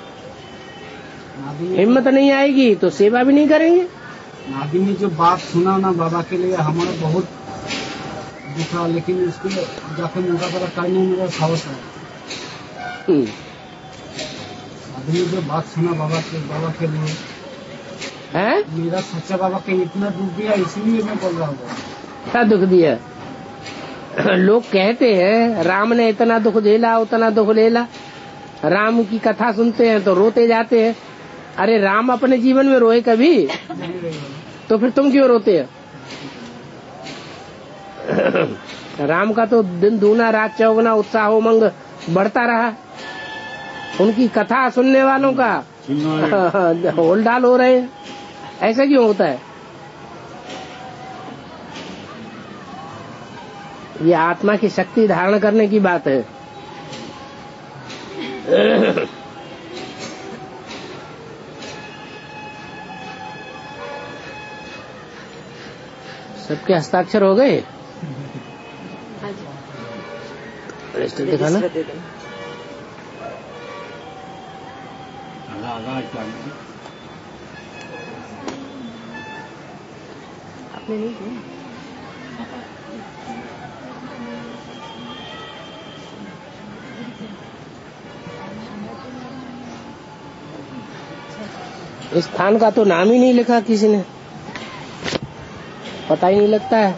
[SPEAKER 1] हिम्मत नहीं आएगी तो सेवा भी नहीं करेंगे।
[SPEAKER 2] नादी में जो बात सुना ना बाबा के लिए हमारा बहुत दुखा, लेकिन उसके जाके मुकाबला करने में मेरा साहस है। आदमी जो बात सुना बाबा के बाबा के लिए
[SPEAKER 1] है,
[SPEAKER 2] मेरा सच्चा बाबा के इतना दुख दिया, इसलिए मैं बोल रहा हूँ।
[SPEAKER 1] क्या दुख दिया? लोग कहते हैं राम ने इतना दुख झेला उतना दुख झेला। राम की कथा सुनते हैं तो रोते जाते हैं। अरे राम अपने जीवन में रोए कभी? तो फिर तुम क्यों रोते हो? राम का तो दिन दूना रात चौगुना उत्साह उमंग बढ़ता रहा। उनकी कथा सुनने वालों का होल डाल हो रहे हैं। ऐसा क्यों होता है? ये आत्मा की शक्ति धारण करने की बात है। सबके हस्ताक्षर हो गए? रजिस्टर दिखाना। आपने नहीं किया? इस स्थान का तो नाम ही नहीं लिखा किसी ने, पता ही नहीं लगता है।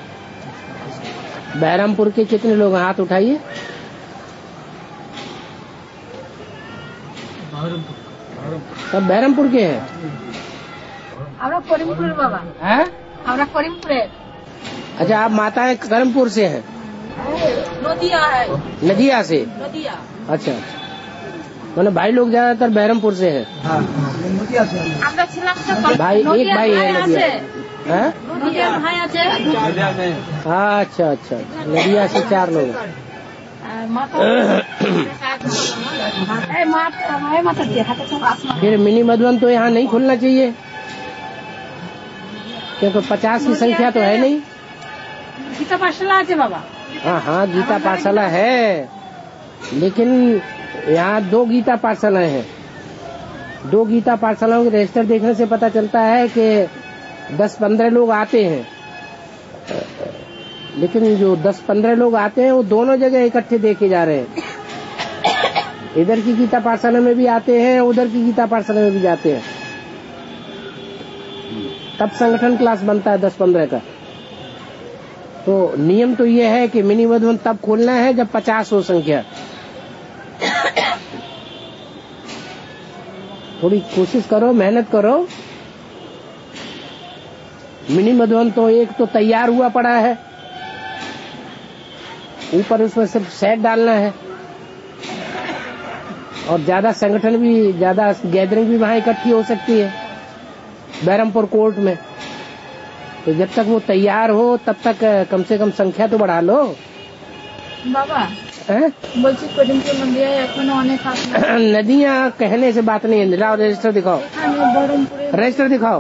[SPEAKER 1] बहरमपुर के कितने लोग? हाथ उठाइए। सब बहरमपुर के हैं?
[SPEAKER 5] हमरा करीमपुर बाबा
[SPEAKER 1] हैं?
[SPEAKER 5] हमरा करीमपुर है।
[SPEAKER 1] अच्छा, आप माता है करीमपुर से हैं?
[SPEAKER 8] नदिया है।
[SPEAKER 1] नदिया से?
[SPEAKER 8] नदिया।
[SPEAKER 1] अच्छा, मैंने भाई लोग ज्यादातर बहरमपुर से हैं।
[SPEAKER 7] हाँ, नदिया से।
[SPEAKER 1] भाई एक भाई है नदिया। हैं? अच्छा अच्छा, नदिया से चार लोग। फिर मिनी मधुबन तो यहाँ नहीं खुलना चाहिए क्योंकि पचास की संख्या तो है नहीं।
[SPEAKER 5] गीता पाठशाला है बाबा।
[SPEAKER 1] हाँ हाँ, गीता पाठशाला है, लेकिन यहाँ दो गीता पाठशालाएं हैं। दो गीता पाठशालाओं के रजिस्टर देखने से पता चलता है कि दस पंद्रह लोग आते हैं, लेकिन जो दस पंद्रह लोग आते हैं वो दोनों जगह इकट्ठे देखे जा रहे हैं। इधर की गीता पाठशाला में भी आते हैं, उधर की गीता पाठशाला में भी जाते हैं। तब संगठन क्लास बनता है दस पंद्रह का। तो नियम तो ये है कि मिनी मधुबन तब खोलना है जब पचास हो संख्या। थोड़ी कोशिश करो, मेहनत करो। मिनी मधुबन तो एक तो तैयार हुआ पड़ा है, ऊपर उसमें सिर्फ सेट डालना है और ज्यादा संगठन भी, ज्यादा गैदरिंग भी वहां इकट्ठी हो सकती है बहरमपुर कोर्ट में। तो जब तक वो तैयार हो तब तक कम से कम संख्या तो बढ़ा लो।
[SPEAKER 5] बाबा বলছি করিমপুর নদিয়া এখন অনেক
[SPEAKER 1] नदियाँ कहने से बात नहीं है। लाओ रजिस्टर दिखाओ, रजिस्टर दिखाओ।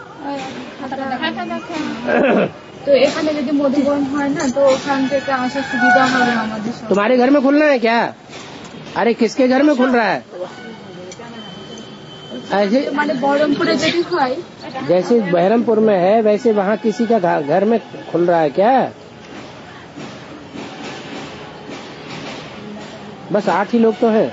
[SPEAKER 5] तो এখানে যদি মধুবন হয় না তো ওখান থেকে আসার সুবিধা হবে আমাদের।
[SPEAKER 1] तुम्हारे घर में खुलना है क्या? अरे किसके घर में खुल रहा है? ऐसे
[SPEAKER 5] माने बहरमपुरे जैसे হয়,
[SPEAKER 1] जैसे बहरमपुर में है वैसे वहाँ किसी का घर में खुल रहा है क्या? बस आठ ही लोग तो हैं।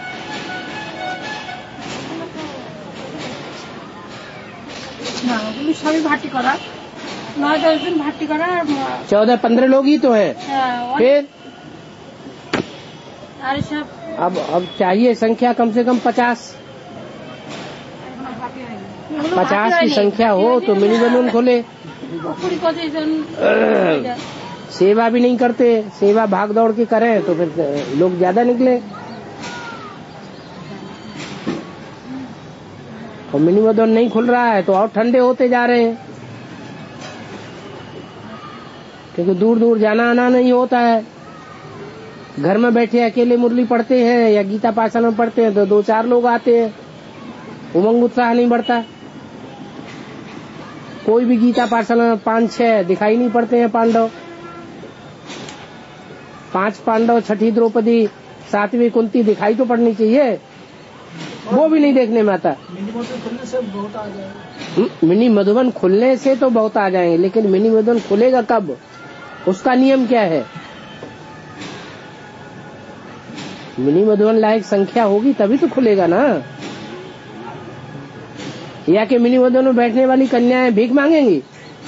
[SPEAKER 5] सभी भर्ती करा, नौ दस दिन भर्ती करा,
[SPEAKER 1] चौदह पंद्रह लोग ही तो हैं। फिर
[SPEAKER 5] अरे सब
[SPEAKER 1] अब अब चाहिए संख्या कम से कम पचास पचास की संख्या हो तो मिनी बलून खोले। सेवा भी नहीं करते, सेवा भाग दौड़ के करें तो फिर लोग ज्यादा निकले। और मिनी मधुबन नहीं खुल रहा है तो और ठंडे होते जा रहे हैं, क्योंकि दूर दूर जाना आना नहीं होता है। घर में बैठे अकेले मुरली पढ़ते हैं या गीता पाठशाला में पढ़ते हैं तो दो चार लोग आते हैं, उमंग उत्साह नहीं बढ़ता। कोई भी गीता पाठशाला में पांच छह दिखाई नहीं पड़ते हैं पांडव। पांच पांडव, छठी द्रौपदी, सातवीं कुंती दिखाई तो पड़नी चाहिए, वो भी नहीं देखने में आता।
[SPEAKER 7] मिनी मधुबन खुलने से बहुत आ जाएगा।
[SPEAKER 1] मिनी मधुबन खुलने से तो बहुत आ जाएंगे, लेकिन मिनी मधुबन खुलेगा कब, उसका नियम क्या है? मिनी मधुबन लायक संख्या होगी तभी तो खुलेगा ना। या कि मिनी मधुबन में बैठने वाली कन्याएं भीख मांगेंगी?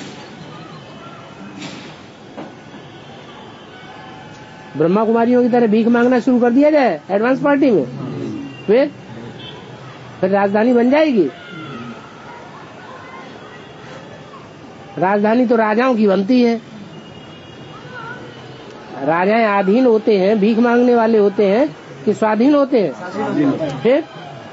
[SPEAKER 1] ब्रह्मा कुमारियों की तरह भीख मांगना शुरू कर दिया जाए एडवांस पार्टी में, फिर फिर राजधानी बन जाएगी। राजधानी तो राजाओं की बनती है। राजाएं आधीन होते हैं, भीख मांगने वाले होते हैं कि स्वाधीन होते हैं? फिर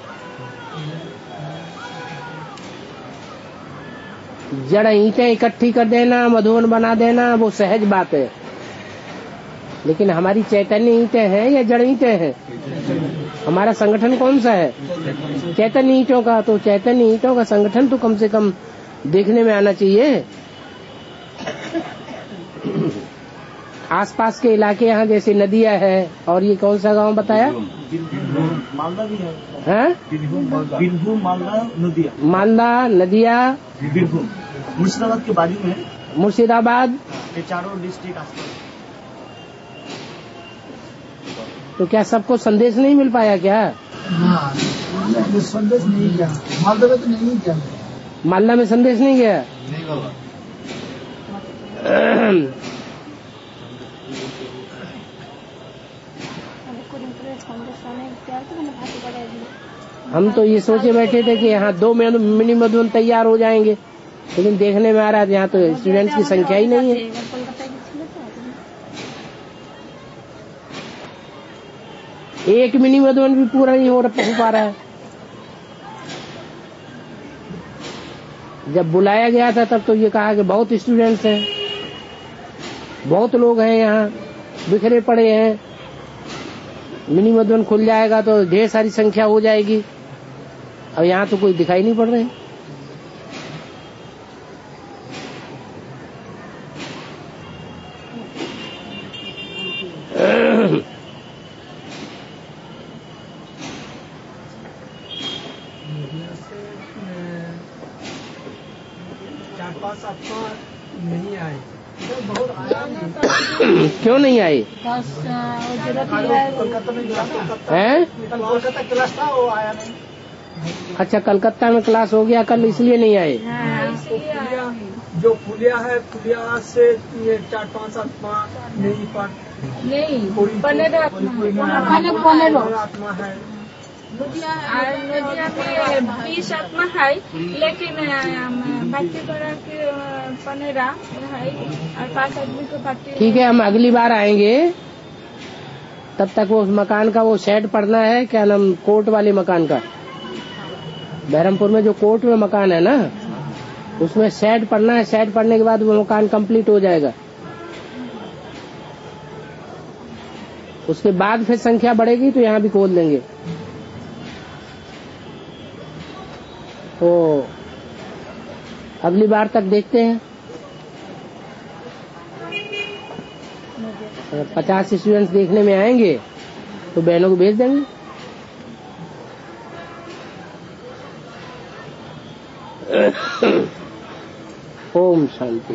[SPEAKER 1] जड़ ईंटें इकट्ठी कर देना, मधुबन बना देना, वो सहज बात है। लेकिन हमारी चैतन्य ईंटें हैं या जड़ ईंटें हैं? हमारा संगठन कौन सा है? चैतन्य ईंटों का। तो चैतन्य ईंटों का संगठन तो कम से कम देखने में आना चाहिए। आसपास के इलाके यहाँ जैसे नदियाँ है, और ये कौन सा गांव बताया?
[SPEAKER 3] मालदा भी है,
[SPEAKER 1] हैं?
[SPEAKER 3] बीरभूम, मालदा, नदिया,
[SPEAKER 1] मालदा, नदिया,
[SPEAKER 3] बीरभूम, मुर्शिदाबाद के बाजू में।
[SPEAKER 1] मुर्शिदाबाद,
[SPEAKER 3] ये चारों डिस्ट्रिक्ट आसपास।
[SPEAKER 1] तो क्या सबको संदेश नहीं मिल पाया क्या?
[SPEAKER 7] हाँ, संदेश नहीं गया मालदा में, तो नहीं गया।
[SPEAKER 1] मालदा में संदेश नहीं गया।
[SPEAKER 3] नहीं बाबा।
[SPEAKER 1] हम तो ये सोचे बैठे थे कि यहाँ दो मिनी मधुबन तैयार हो जाएंगे, लेकिन देखने में आ रहा है यहाँ तो स्टूडेंट्स की संख्या ही नहीं है। एक मिनी मधुबन भी पूरा नहीं हो पा रहा है। जब बुलाया गया था तब तो ये कहा कि बहुत स्टूडेंट्स हैं, बहुत लोग हैं यहाँ, बिखरे पड़े हैं, मिनी मधुबन खुल जाएगा तो ढेर सारी संख्या हो जाएगी। अब यहाँ तो कोई दिखाई नहीं पड़ रहे।
[SPEAKER 7] चार पाँच आपको नहीं आए, बहुत आया
[SPEAKER 1] क्यों नहीं आए?
[SPEAKER 7] कोलकाता में
[SPEAKER 1] हैं?
[SPEAKER 7] कोलकाता क्लास था, वो आया नहीं।
[SPEAKER 1] अच्छा, कलकत्ता में क्लास हो गया कल, इसलिए नहीं आए।
[SPEAKER 7] जो पुलिया है, पुलिया से ये चार पाँच आत्मा नहीं पर
[SPEAKER 5] नहीं
[SPEAKER 7] कोई
[SPEAKER 5] पनेरो
[SPEAKER 7] कोई कोई
[SPEAKER 5] पनेरो
[SPEAKER 7] आत्मा है,
[SPEAKER 8] नदिया में बीस आत्मा है, लेकिन भक्ति करा के पनेरा है और पांच आदमी को भक्ति।
[SPEAKER 1] ठीक है, हम अगली बार आएंगे, तब तक वो उस मकान का वो शेड पड़ना है, क्या नाम, कोर्ट वाले मकान का, बहरमपुर में जो कोर्ट में मकान है ना, उसमें शेड पड़ना है। शेड पड़ने के बाद वो मकान कंप्लीट हो जाएगा। उसके बाद फिर संख्या बढ़ेगी तो यहाँ भी खोल देंगे। तो अगली बार तक देखते हैं। पचास स्टूडेंट्स देखने में आएंगे तो बहनों को भेज देंगे। ओम शांति।